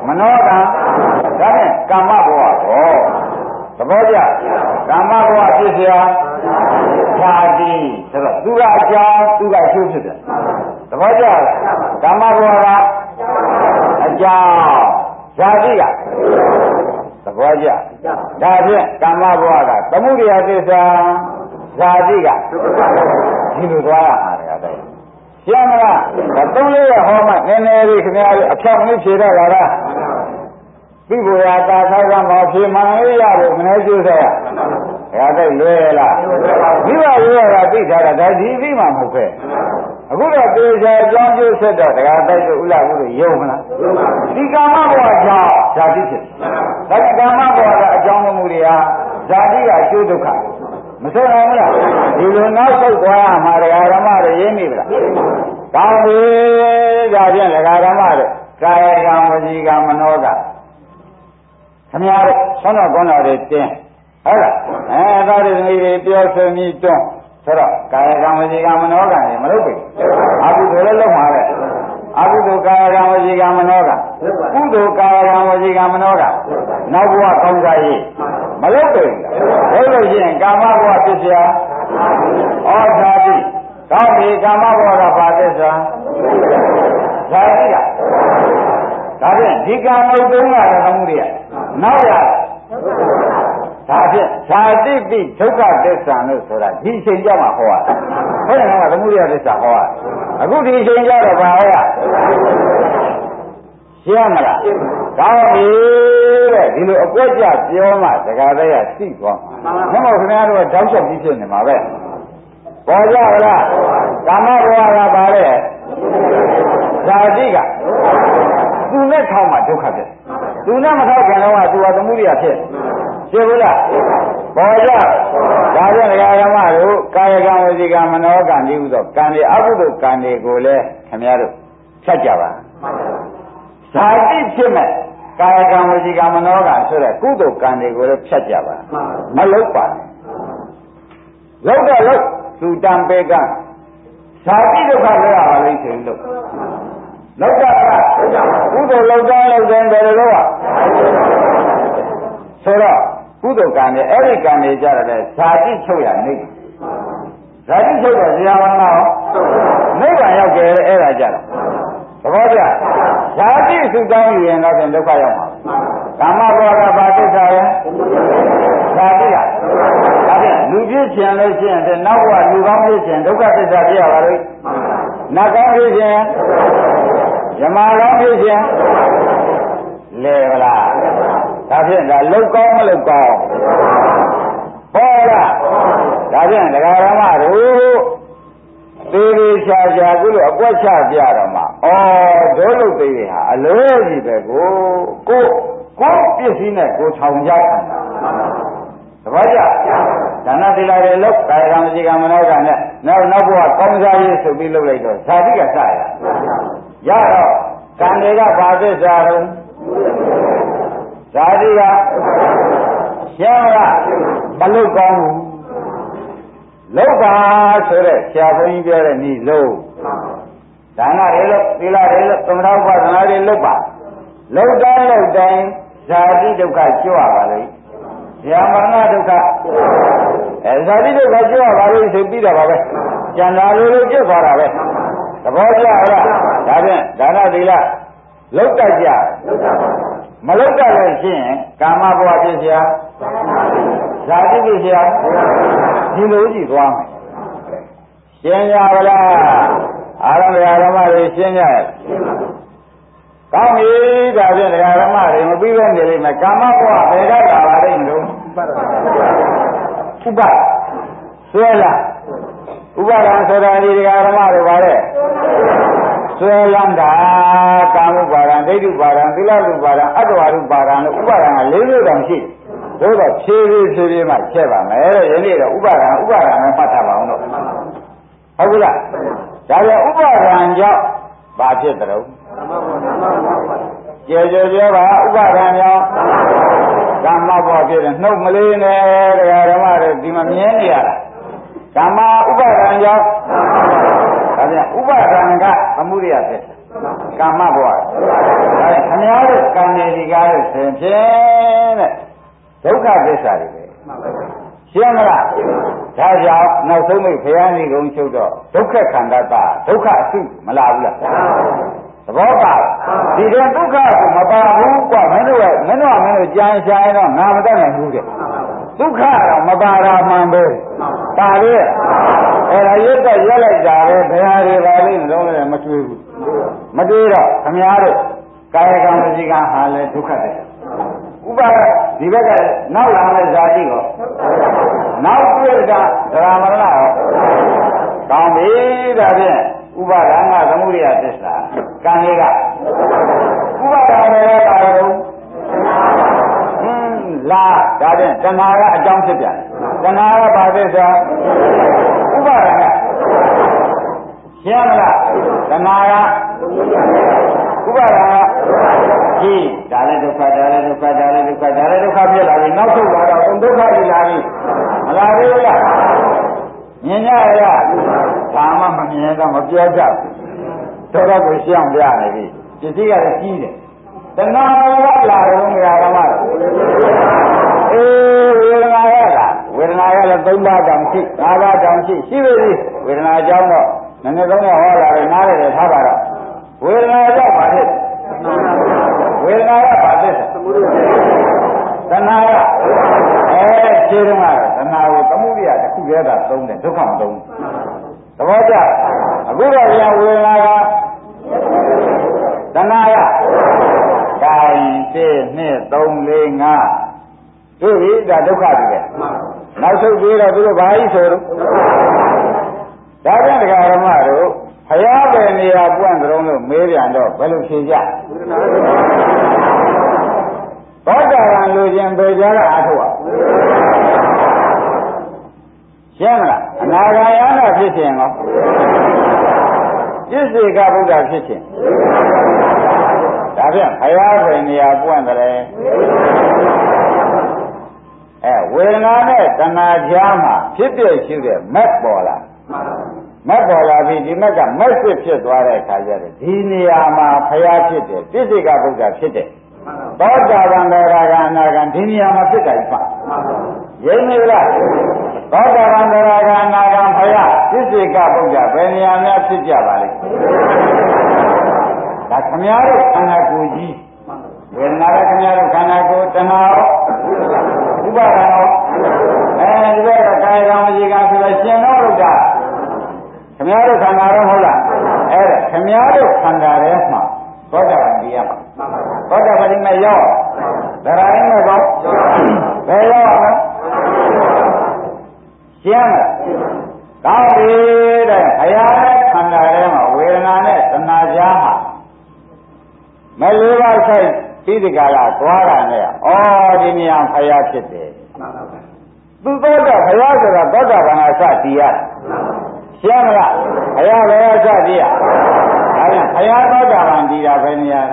မနောကံဒါနဲ့ကာမဘဝဟောသဘောကျကာမဘဝဖြစ်เสียဇာတိဆိုတော့သူကအကြောင်းသူကအကျိုးဖြစ်တယ်သဘောကျကာမဘဝကအကြောင်းဇာတိကသဘောကျဒါဖြင့်ကာမဘဝကသမုဒယသစ္စာဇာတိကဒီလိုသွားရမှာတကယ်တည်းရှင်းမလားသုံးလေးရဟောမှနည်းနည်းလေးခင်ဗျားတို့အဖြောင်းလေးဖြေတော့လာတာပြီးပေါ်ရတာသောကမောဖြေမှန်လေးရဖို့မနှဲကျိုးစားရဒါတော့လွယ်လားမိဘရိုးရတာသိထားတာဒါဒီပြီးမှမဟုတ်ပဲအခုတော့သေချာကြောင်းကျိုးဆက်တော့တရားတိုက်လို့ဥလာဘူးလို့ယုံမလားဒီကာမဘဝကြောင့်ဇာတိဖြစ်ဒါဒီကာမဘဝကအကြောင်းမှုတွေဟာဇာတိကအကျိုးဒုက္ခမဆိုးနိုင်ဘူးလားဒီလိုနောက်ဆုတ်သွားရမှာတရားဓမ္မတွေရင်းမိဗလားကောင်းပြီဒါဖြင့်တရားဓမ္မတွေကာယကံဝစီကံမနောကခင်ဗျားတို့ဆွမ်းတော်ကောင်းတော်တွေတင်းဟုတ်လားအဲသာရသမီးတွေပြောဆိုပြီးတွန်းဆိုတော့ကာယကံဝစီကံမနောကံတွေမလုပ်ပြီအကုသိုလ်လည်းလုပ်မှာပဲအကုသိုလ်ကာယကံဝစီကံမနောကံကုသိုလ်ကာယကံဝစီကံမနောကံနောက်ဘဝကောင်းစားရေးမလုပ်ပြီဟုတ်လို့ရှိရင်ကာမဘဝဖြစ်เสียဩဇာတိကောင်းပြီကာမဘဝကဘာသစ္စာဇာတိကဒါဖြင့်ဒီကံလို့သုံးရတဲ့သမှုတွေကနောက်ရဒါဖြင့်ဇာတိပိဒုက္ခသစ္စာလို့ဆိုတာဒီအချိန်ကြမှာဟောရဟုတ်တယ်နော်သမှုတွေကသစ္စာဟောရအခုဒီအချိန်ကြတော့ဘာဟောရရှင်းမလားကောင်းပြီတဲ့ဒီလိုအကွက်ကြပြောမှဒကာသေးရသိသွားမှာမဟုတ်ခင်ဗျားတို့ကတောက်ချက်ပြီးဖြစ်နေမှာပဲပေါ်ကြလားကာမဘဝကပါတဲ့ဇာတိကသူနဲ့ထောက်မှဒုက္ခဖြစ်သူနဲ့မထောက်ခင်တော့ကသူကသမှုရိယဖြစ်ရှင်းဘူးလားပေါ်ကြဒါဖြင့်ဒကာဓမ္မတို့ကာယကံဝစီကံမနောကံဒီဟုသောကံတွေအကုသိုလ်ကံတွေကိုလည်းခင်ဗျားတို့ဖြတ်ကြပါဇာတိဖြစ်မဲ့ကာယကံဝစီကံမနောကံဆိုတဲ့ကုသိုလ်ကံတွေကိုလည်းဖြတ်ကြပါမလုပ်ပါနဲ့လုပ်တော့လုပ်သူတံပေကံဇာတိဒုက္ခလည်းရပါလိမ့်ဆိုလို့လောက်တာကကုသိုလ်လောက်တိုင်းလောက်တိုင်းဘယ်လိုလုပ်ရဆိုတော့ကုသိုလ်ကံနဲ့အဲ့ဒီကံတွေကြတယ်ဇာတိချုပ်ရနေဇာတိချုပ်တော့ဇာဝနာရောနိဗ္ဗာန်ရောက်ကြတယ်အဲ့ဒါကြတာသဘောကျဇာတိစုတောင်းရင်တော့ဒုက္ခရောက်မှာကာမဘဝကဘာသစ္စာလဲဇာတိကဒါဖြင့်လူဖြစ်ခြင်းလို့ရှိရင်နောက်ဘဝလူကောင်းဖြစ်ခြင်းဒုက္ခသစ္စာပြရပါလိမ့်နတ်ကောင်းဖြစ်ခြင်းယမကောင်းဖြစ်ခြင်းလဲဗလားဒါဖြင့်ဒါလောက်ကောင်းမလောက်ကောင်းဟောလားဒါဖြင့်ဒကာရမတို့သေးသေးချာချာကုလို့အကွက်ချပြတော့မှဩဒုလုတ်သေးဟာအလိုကြီးပဲကိုကိုကိုပစ္စည်းနဲ့ကိုထောင်ကြခံတာသဘောကျဒါနသီလတွေလောက်ကာယကံဝစီကံမနောကံနဲ့နောက်နောက်ဘဝကောင်းစားရေးဆိုပြီးလုပ်လိုက်တော့ဇာတိကစရရတော့ကံတွေကဘာသစ္စာတော့ဇာတိကရှင်းလားမလုတ်ကောင်းဘူးလောက်ပါဆိုတဲ့ဆရာဘုန်းကြီးပြောတဲ့ဤလုံးဒါနတွေလို့သီလတွေလို့သမထဥပဒနာတွေလုပ်ပါလောက်တိုင်းလောက်တိုင်းဇာတိဒုက္ခကျွတ်ပါလိမ့်ဇာမရဏဒုက္ခအဲဇာတိဒုက္ခကျွတ်ပါလိမ့်ဆိုပြီးတော့ပါပဲကျန်တာလိုလိုကျွတ်သွားတာပဲသဘောကျလားဒါဖြင့်ဒါနသီလလောက်တတ်ကြမလောက်တတ်လို့ရှိရင်ကာမဘဝဖြစ်เสียဇာတိဖြစ်เสียဒီလိုကြည့်သွားမယ်ရှင်းကြပါလားအာရမဓမ္မတွေရှင်းကြရဲ့ကောင်းပြီဒါဖြင့်ဓမ္မတွေမပြီးပဲနေလိမ့်မယ်ကာမဘဝဘယ်ကလာပါလိမ့်လို့ဥပဆွဲလာဥပါဒံဆိုတာဒီဓမ္မတွေပါတဲ့ဆွဲလန်းတာကာမဥပါဒံဒိဋ္ဌိဥပါဒံသီလဥပါဒံအတ္တဝဥပါဒံလို့ဥပါဒံက၄မျိုးတောင်ရှိတယ်သို့တော့ဖြည်းဖြည်းဖြည်းဖြည်းမှချက်ပါမယ်တဲ့ယနေ့တော့ဥပါဒံဥပါဒံနဲ့ပတ်ထားပါအောင်တော့ဟုတ်ပြီလားဒါပြန်ဥပါဒံကြောင့်ဘာဖြစ်တယ်လို့ကျေကျေပြောပါဥပါဒံကြောင့်ကာမဘဝဖြစ်တယ်နှုတ်မလေးနဲ့တရားဓမ္မတွေဒီမှာမြင်နေရတာကာမဥပါဒံကြောင့်ပြန်ဥပါဒံကသမုဒိယသစ္စာကာမဘဝဒါခင်ဗျားတို့ကံနေဒီကားလို့ဆိုရင်ဖြင့်တဲ့ဒုက္ခသစ္စာတွေပဲရှင်းမလားဒါကြောင့်နောက်ဆုံးမိတ်ဘုရားကြီးကုံချုပ်တော့ဒုက္ခခန္ဓာတာဒုက္ခအစုမလာဘူးလားသဘောပါဒီတဲ့ဒုက္ခကိုမပါဘူးကွာမင်းတို့ကမင်းတို့ကမင်းတို့ကြံရှာရင်တော့ငါမတတ်နိုင်ဘူးတဲ့ဒုက္ခတော့မပါတာမှန်ပဲပါလေအဲ့ဒါရွတ်တော့ရက်လိုက်တာပဲဘယ်ဟာတွေပါလိမ့်တော့လည်းမတွေ့ဘူးမတွေ့တော့ခမများတို့ကာယကံဝစီကံဟာလဲဒုက္ခတဲ့ဥပါဒဒီဘက်ကနောက်လာတဲ့ဇာတိကိုနောက်ပြည့်တာဒရာမရဏရောကောင်းပြီဒါဖြင့်ဥပါဒနာသမုဒိယသစ္စာကံလေးကဥပါဒနာလည်းပါတော့ဟင်းလာဒါဖြင့်တဏှာကအကြောင်းဖြစ်ပြန်တဏှာကဘာသစ္စာဥပါဒနာရှင်းမလားတဏှာကဥပါဒနာကြီးဒါလည်းဒုက္ခဒါလည်းဒုက္ခဒါလည်းဒုက္ခဒါလည်းဒုက္ခဖြစ်လာပြီနောက်ဆုံးလာတော့ဒုက္ခကြီးလာပြီမလာသေးလားမြင်ရရဒါမှမမြင်တော့မပြောကြဘူးတော်တော်ကိုရှင်းအောင်ပြနေပြီပစ္စည်းကလည်းကြီးတယ်တဏှာကလာတော့ငါကမှအေးဝေဒနာရလားဝေဒနာရလည်းသုံးပါးတောင်ရှိငါးပါးတောင်ရှိရှိပြီဝေဒနာအကြောင်းတော့နည်းနည်းသုံးနဲ့ဟောလာတယ်နားရတယ်ထားပါတော့ဝေဒနာကြောင့်ပါဖြစ်ဝေဒနာကဘာသစ္စာတဏှာကအဲခြေတုံးကတော့တဏှာကိုသမုဒိယတစ်ခုတည်းသာသုံးတယ်ဒုက္ခမသုံးဘူးသဘောကျအခုတော့ပြန်ဝေဒနာကတဏှာကကိုင်တစ်နှစ်သုံးလေးငါးတို့ပြီဒါဒုက္ခတွေပဲနောက်ဆုံးပြီးတော့သူတို့ဘာကြီးဆိုတော့ဒါပြန်တရားဓမ္မတို့ဘုရားပဲနေရာပွင့်ကြုံလို့မေးပြန်တော့ဘယ်လိုဖြေကြသောတာပန်လူချင်းပေကြတာအထောက်ရှင်းမလားအနာဂါယနာဖြစ်ခြင်းရောပြစ္ဆေကဗုဒ္ဓဖြစ်ခြင်းဒါပြန်ဘုရားပဲနေရာပွင့်တယ်အဲဝေဒနာနဲ့တဏှာကြားမှာဖြစ်ပြရှိတဲ့မက်ပေါ်လာမက်ပေါ်လာပြီးဒီမက်ကမက်စစ်ဖြစ်သွားတဲ့အခါကျတော့ဒီနေရာမှာဘုရားဖြစ်တယ်ပြစ္ဆေကဗုဒ္ဓဖြစ်တယ်သောတာပန်တော်ရာကအနာဂံဒီနေရာမှာဖြစ်တယ်ပါရင်းနေလားသောတာပန်တော်ရာကအနာဂံဘုရားပြစ္ဆေကဗုဒ္ဓဘယ်နေရာများဖြစ်ကြပါလိမ့်ဒါခမည်းတော်ခန္ဓာကိုယ်ကြီးဝေဒနာကခမည်းတော်ခန္ဓာကိုယ်တဏှာဥပါဒနာအဲဒီဘက်ကကာယကံဝစီကံဆိုတော့ရှင်တော်လို့တာခမည်းတော်ခန္ဓာတော့ဟုတ်လားအဲ့ဒါခမည်းတော်ခန္ဓာထဲမှာသောတာပန်တရားမှာသောတာပန်နဲ့ရောက်ဒရာရင်းနဲ့ကောဘယ်ရောက်အောင်ရှင်းမလားကောင်းပြီတဲ့ဘုရားရဲ့ခန္ဓာထဲမှာဝေဒနာနဲ့တဏှာကြားမှာမလေးပါးဆိုင်ပြီးဒီကလာသွားတာနဲ့ဩဒီနေရာဘုရားဖြစ်တယ်သူသောတာဘုရားဆိုတာသောတာပန်ကစတည်ရရှင်းမလားဘုရားလည်းစတည်ရဒါပြန်ဘုရားသောတာပန်တည်တာပဲနေရာ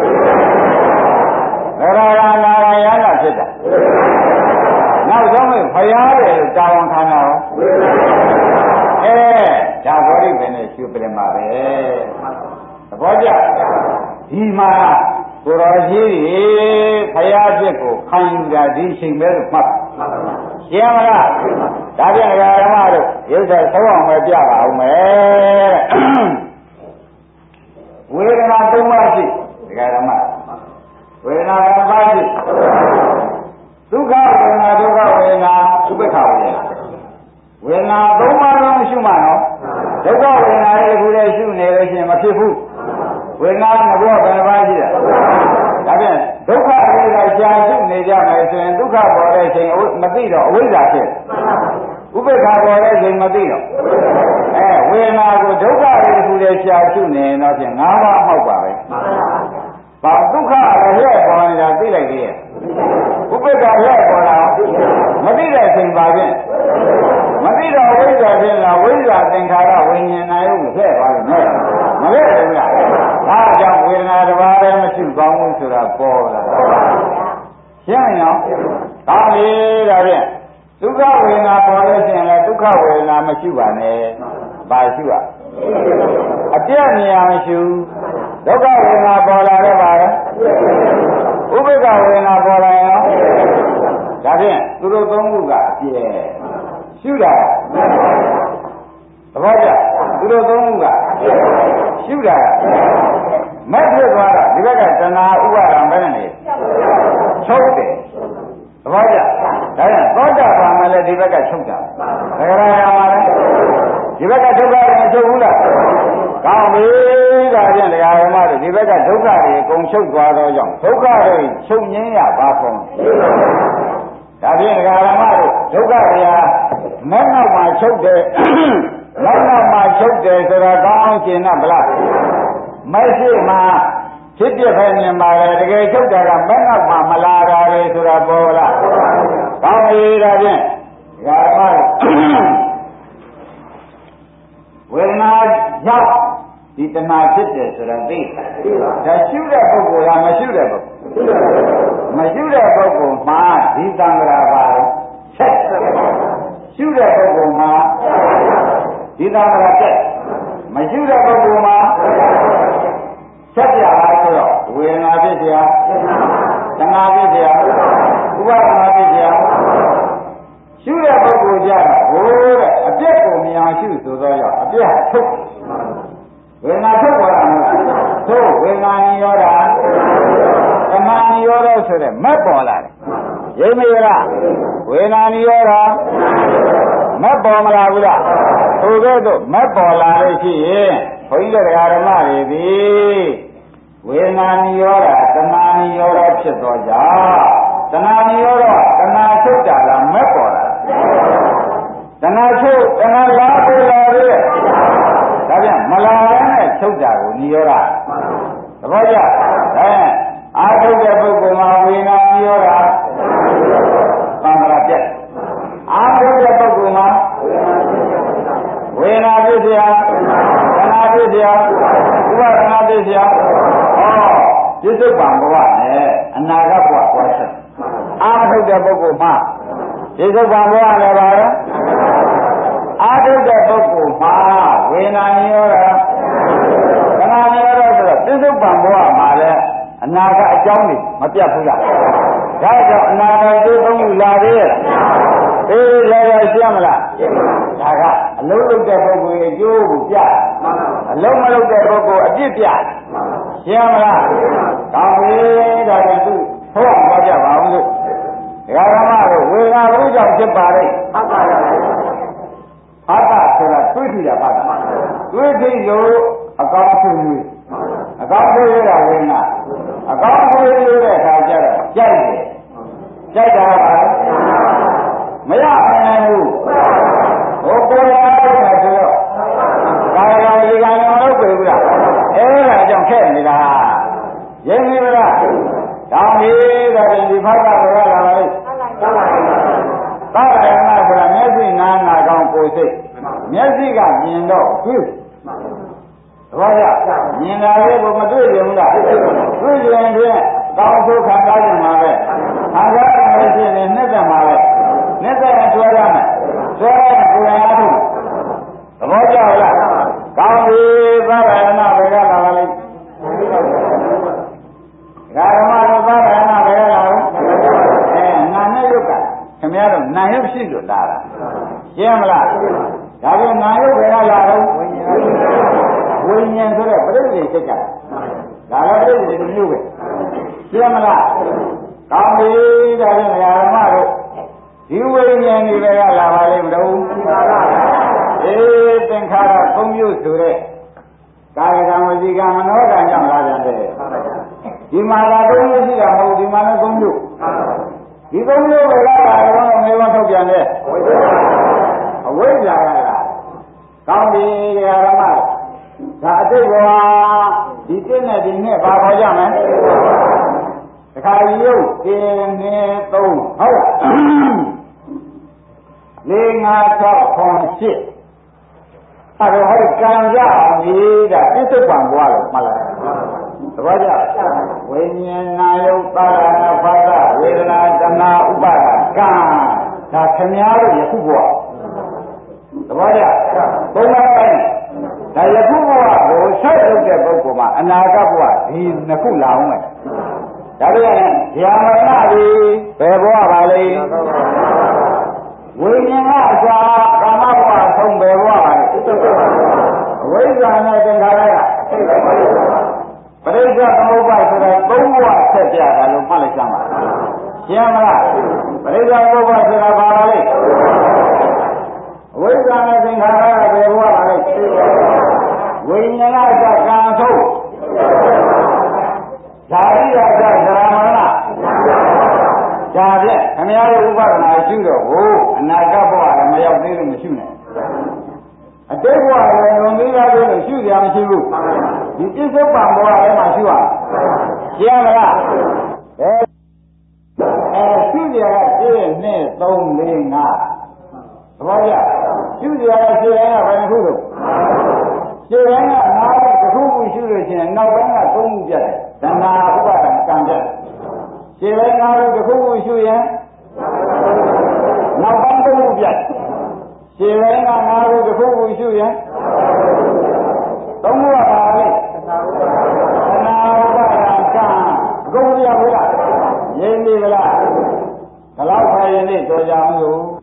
ဘယ်ရာနာနာယနာဖြစ်တာနောက်ဆုံးဘုရားရဲ့တာဝန်ခံတာရောအဲဒါဘောရိပဲနဲ့ရှုပြမှာပဲသဘောကျဒီမှာကိုတော်ကြီးဘုရားဖြစ်ကိုခံယူတာဒီချိန်ပဲလို့မှတ်ရှင်းမလားဒါပြန်ဓမ္မတို့ရုပ်သက်သုံးအောင်ပဲပြပါအောင်မယ်ဝေဒနာသုံးပါးရှိဒကာဓမ္မဝေဒနာသုံးပါးရှိဒုက္ခဝေဒနာဒုက္ခဝေဒနာဥပ္ပခဝေဒနာဝေဒနာသုံးပါးလုံးရှုမှနော်ဒုက္ခဝေဒနာရဲ့အခုလည်းရှုနေလို့ရှိရင်မဖြစ်ဘူးဝေဒနာကဘယ်ဘယ်ပါးရှိတယ်ဒါပြန်ဒုက္ခဝေဒနာရှားရှုနေကြမယ်ဆိုရင်ဒုက္ခပေါ်တဲ့ချိန်မသိတော့အဝိဇ္ဇာဖြစ်ဥပ္ပခါပေါ်တဲ့ချိန်မသိတော့အဲဝေဒနာကိုဒုက္ခရဲ့တစ်ခုတည်းရှားရှုနေတော့ဖြင့်၅ပါးဟောက်ပါပဲဘာဒုက္ခလည်းရဲ့ပေါ်နေတာသိလိုက်သေးရဲ့ဥပ္ပခါရဲ့ပေါ်လာမသိတဲ့အချိန်ပါဖြင့်မသိတော့ဝိဇ္ဇာဖြစ်လာဝိဇ္ဇာသင်္ခါရဝိညာဏယုတ်ဖဲ့သွားတယ်နဲ့မလဲဘူးလားဒါကြောင့်ဝေဒနာတစ်ပါးတည်းမရှိကောင်းဘူးဆိုတာပေါ်လာရှင်းရင်တော့ကောင်းပြီဒါဖြင့်ဒုက္ခဝေဒနာပေါ်လို့ရှိရင်လည်းဒုက္ခဝေဒနာမရှိပါနဲ့ဘာရှိပါအပြည့်မြင်အောင်ရှုဒုက္ခဝေဒနာပေါ်လာတော့ပါလားဥပိ္ပခဝေဒနာပေါ်လာရောဒါဖြင့်သူတို့သုံးခုကအပြည့်ရှုတာသဘောကျသူတို့သုံးခုကရှုတာမက်ဖြစ်သွားတာဒီဘက်ကတဏှာဥပါဒံဘယ်နဲ့နေချုပ်တယ်သဘောကျဒါကြောင့်သောတာပန်လည်းဒီဘက်ကချုပ်တာဘယ်လိုရမှာလဲဒီဘက်ကဒုက္ခတွေချုပ်ဘူးလားကောင်းပြီဒါဖြင့်တရားဓမ္မတွေဒီဘက်ကဒုက္ခတွေအကုန်ချုပ်သွားတော့ကြောင့်ဒုက္ခတွေချုပ်ငင်းရပါဖုံးဒါဖြင့်တရားဓမ္မတွေဒုက္ခတွေဟာမက်နောက်မှာချုပ်တယ်နောက်နောက်မှာချုပ်တယ်ဆိုတာကောင်းအောင်ရှင်းတော့ဗလားမရှိမှာဖြစ်ပြပဲမြင်ပါလေတကယ်ချုပ်တာကမက်နောက်မှာမလာတာလေဆိုတာပေါ်လားကောင်းပြီဒါဖြင့်တရားဓမ္မဝေဒနာကြောင့်ဒီတဏှာဖြစ်တယ်ဆိုတာသိဒါရှုတဲ့ပုဂ္ဂိုလ်ကမရှုတဲ့ပုဂ္ဂိုလ်မရှုတဲ့ပုဂ္ဂိုလ်မှာဒီသံဃာပါဆက်ရှုတဲ့ပုဂ္ဂိုလ်မှာဒီသံဃာတက်မရှုတဲ့ပုဂ္ဂိုလ်မှာဆက်ပြပါဆိုတော့ဝေဒနာဖြစ်เสียတဏှာဖြစ်เสียဥပါဒနာဖြစ်เสียရှုတဲ့ပုဂ္ဂိုလ်ကြတော့ဟိုတဲ့အပြည့်ကိုမြင်အောင်ရှုဆိုတော့ရောအပြည့်ထုတ်ဝေဒနာထုတ်သွားတာမဟုတ်သို့ဝေဒနာနိရောဓတဏှာနိရောဓဆိုတဲ့မက်ပေါ်လာတယ်ရိပ်မရလားဝေဒနာနိရောဓမက်ပေါ်မလာဘူးလားသို့ကဲ့သို့မက်ပေါ်လာလို့ရှိရင်ဘုန်းကြီးတို့ဓမ္မတွေသည်ဝေဒနာနိရောဓတဏှာနိရောဓဖြစ်တော့ကြောင့်တဏှာနိရောဓတဏှာချုပ်တာကမက်ပေါ်လာတဏှာချုပ်တဏှာလာပေါ်လာရဲ့ဒါပြန်မလာတဲ့ချုပ်တာကိုနိရောဓသဘောကျအဲအာထုတ်တဲ့ပုဂ္ဂိုလ်မှာဝေဒနာနိရောဓသံဃာပြတ်အာထုတ်တဲ့ပုဂ္ဂိုလ်မှာဝေဒနာဖြစ်เสียတဏှာဖြစ်เสียဥပါဒနာဖြစ်เสียဟောပြစ္ဆုတ်ပံဘဝနဲ့အနာဂတ်ဘဝကွာချက်အာထုတ်တဲ့ပုဂ္ဂိုလ်မှာပြစ္ဆုတ်ပံဘဝလည်းပါပဲအာထုတ်တဲ့ပုဂ္ဂိုလ်မှာဝေဒနာနိရောဓတဏှာနိရောဓဆိုတော့ပြစ္ဆုတ်ပံဘဝမှာလည်းအနာဂတ်အကြောင်းတွေမပြတ်ဘူးလားဒါကြောင့်အနာဂတ်ကျိုးသုံးခုလာသေးရဲ့အေးလည်းလည်းရှင်းမလားဒါကအလုံးလုံးတဲ့ပုဂ္ဂိုလ်ရဲ့ကျိုးကိုပြအလုံးမလုံးတဲ့ပုဂ္ဂိုလ်အပြစ်ပြရှင်းမလားကောင်းပြီဒါကြောင့်သူဟောပြောကြပါဦးလို့ဒကာဓမ္မတို့ဝေဒနာဘုကြောင့်ဖြစ်ပါလေဟုတ်ပါရဲ့အတ္တဆိုတာတွေးကြည့်တာပါတွေးကြည့်လို့အကောင်းဆုံးလို့အကောင်းဆုံးရတာဝေဒနာအကောင်းဆုံးရတဲ့အခါကျတော့ကြိုက်တယ်ကြိုက်တာပါမရနိုင်ဘူးဟိုပေါ်ရတာဆိုတော့ကာယကံဒီကံမလုပ်ပြီဘူးလားအဲ့ဒါကြောင့်ခက်နေတာရင်းပြီလားတောင်းပြီဒါပြင်ဒီဖတ်တာကလာပါလိမ့်သာရယနာဆိုတာမျက်စိနားနာကောင်းကိုယ်စိတ်မျက်စိကမြင်တော့တွေ့သဘောကျမြင်တာလေးကိုမတွေ့ကြဘူးလားတွေ့ကြရင်ဖြင့်ကောင်းဆိုးခံစားကြမှာပဲခံစားရလို့ရှိရင်နှစ်သက်မှာပဲနှစ်သက်ရင်ဆွဲရမယ်ဆွဲရင်ကိုယ်ရအားထုတ်သဘောကျလားကောင်းပြီသာရယနာဘယ်ကလာပါလိမ့်ဓမ္မတို့သာရယနာဘယ်ကလာလဲအဲနာနဲ့ရုပ်ကခင်ဗျားတို့နာရုပ်ရှိလို့လာတာရှင်းမလားဒါပြန်နာရုပ်ဘယ်ကလာတော့ဝိညာဉ်ဆိုတဲ့ပြိဋ္ဌိစိတ်ကဒါလည်းပြိဋ္ဌိမျိုးပဲရှင်းမလားကောင်းပြီဒါပြန်ဓမ္မတို့ဒီဝိညာဉ်တွေကလာပါလိမ့်မလို့အေးသင်္ခါရသုံးမျိုးဆိုတဲ့ကာယကံဝစီကံမနောကံကြောင့်လာကြတယ်ဒီမှာလာသုံးမျိုးရှိတာမဟုတ်ဒီမှာလည်းသုံးမျိုးဒီသုံးမျိုးကလာတော့မေဝထုတ်ပြန်တယ်အဝိဇ္ဇာကလာကောင်းပြီဓမ္မဒါအတိတ်ကဒီတည်းနဲ့ဒီနဲ့ဘာခေါ်ကြမလဲတခါရုပ်တင်းနေသုံးဟုတ်လားလေးငါး၆ခွန်ရှစ်အဲ့တော့ဟဲ့ကံကြအောင်ဒီဒါပြစ္ဆုတ်ပံဘွားလို့မှတ်လိုက်သဘောကျဝိညာဏယုတ်ပါရဏဘာသဝေဒနာတဏှာဥပါဒကံဒါခင်ဗျားတို့ယခုဘွားသဘောကျသုံးပါးပိုင်းဒါယခုဘဝကိုဆက်လုပ်တဲ့ပုဂ္ဂိုလ်မှာအနာဂတ်ဘဝဒီနှစ်ခုလာအောင်မယ်ဒါပြန်ဇာမရဏဒီဘယ်ဘဝပါလဲဝိညာဉ်ကအစာကာမဘဝဆုံးဘယ်ဘဝပါလဲဝိဇ္ဇာနဲ့သင်္ခါရကပရိစ္ဆေသမုပ္ပါဆိုတာသုံးဘဝဆက်ကြတာလို့မှတ်လိုက်စမ်းပါရှင်းမလားပရိစ္ဆေသမုပ္ပါဆိုတာဘာပါလဲဝိဇ္ဇာနဲ့သင်္ခါရကဘယ်ဘဝပါလဲဝိညာဉ်ကကံဆုံးဓာတိယကသရမဏဒါဖြင့်ခမရရဲ့ဥပဒနာရှိတော့ဟိုအနာဂတ်ဘဝလည်းမရောက်သေးလို့မရှိနဲ့အတိတ်ဘဝလည်းလွန်ပြီးသားလို့ရှိကြမရှိဘူးဒီပြစ္ဆုတ်ပံဘဝလည်းမရှိပါရှင်းမလားအဲအဲရှိကြရပြည့်နှစ်သုံးလေးငါသဘောကျရှိကြရရှိရင်ကဘယ်နှခုလို့ရှိရင်ကငါးတစ်ခုခုရှိလို့ရှိရင်နောက်ပိုင်းကသုံးခုပြတ်တယ်သဏ္ဍာဥပါဒံကံပြတ်ခြေပိုင်းငါးခုတစ်ခုခုရှုရင်နောက်ပိုင်းသုံးခုပြတ်ခြေပိုင်းကငါးခုတစ်ခုခုရှုရင်သုံးခုကပါလေသဏ္ဍာဥပါဒံကံအကုန်ပြတ်ဘူးလားရင်းနေလားဒီလောက်ခိုင်ရင်နေတော်ကြအောင်လို့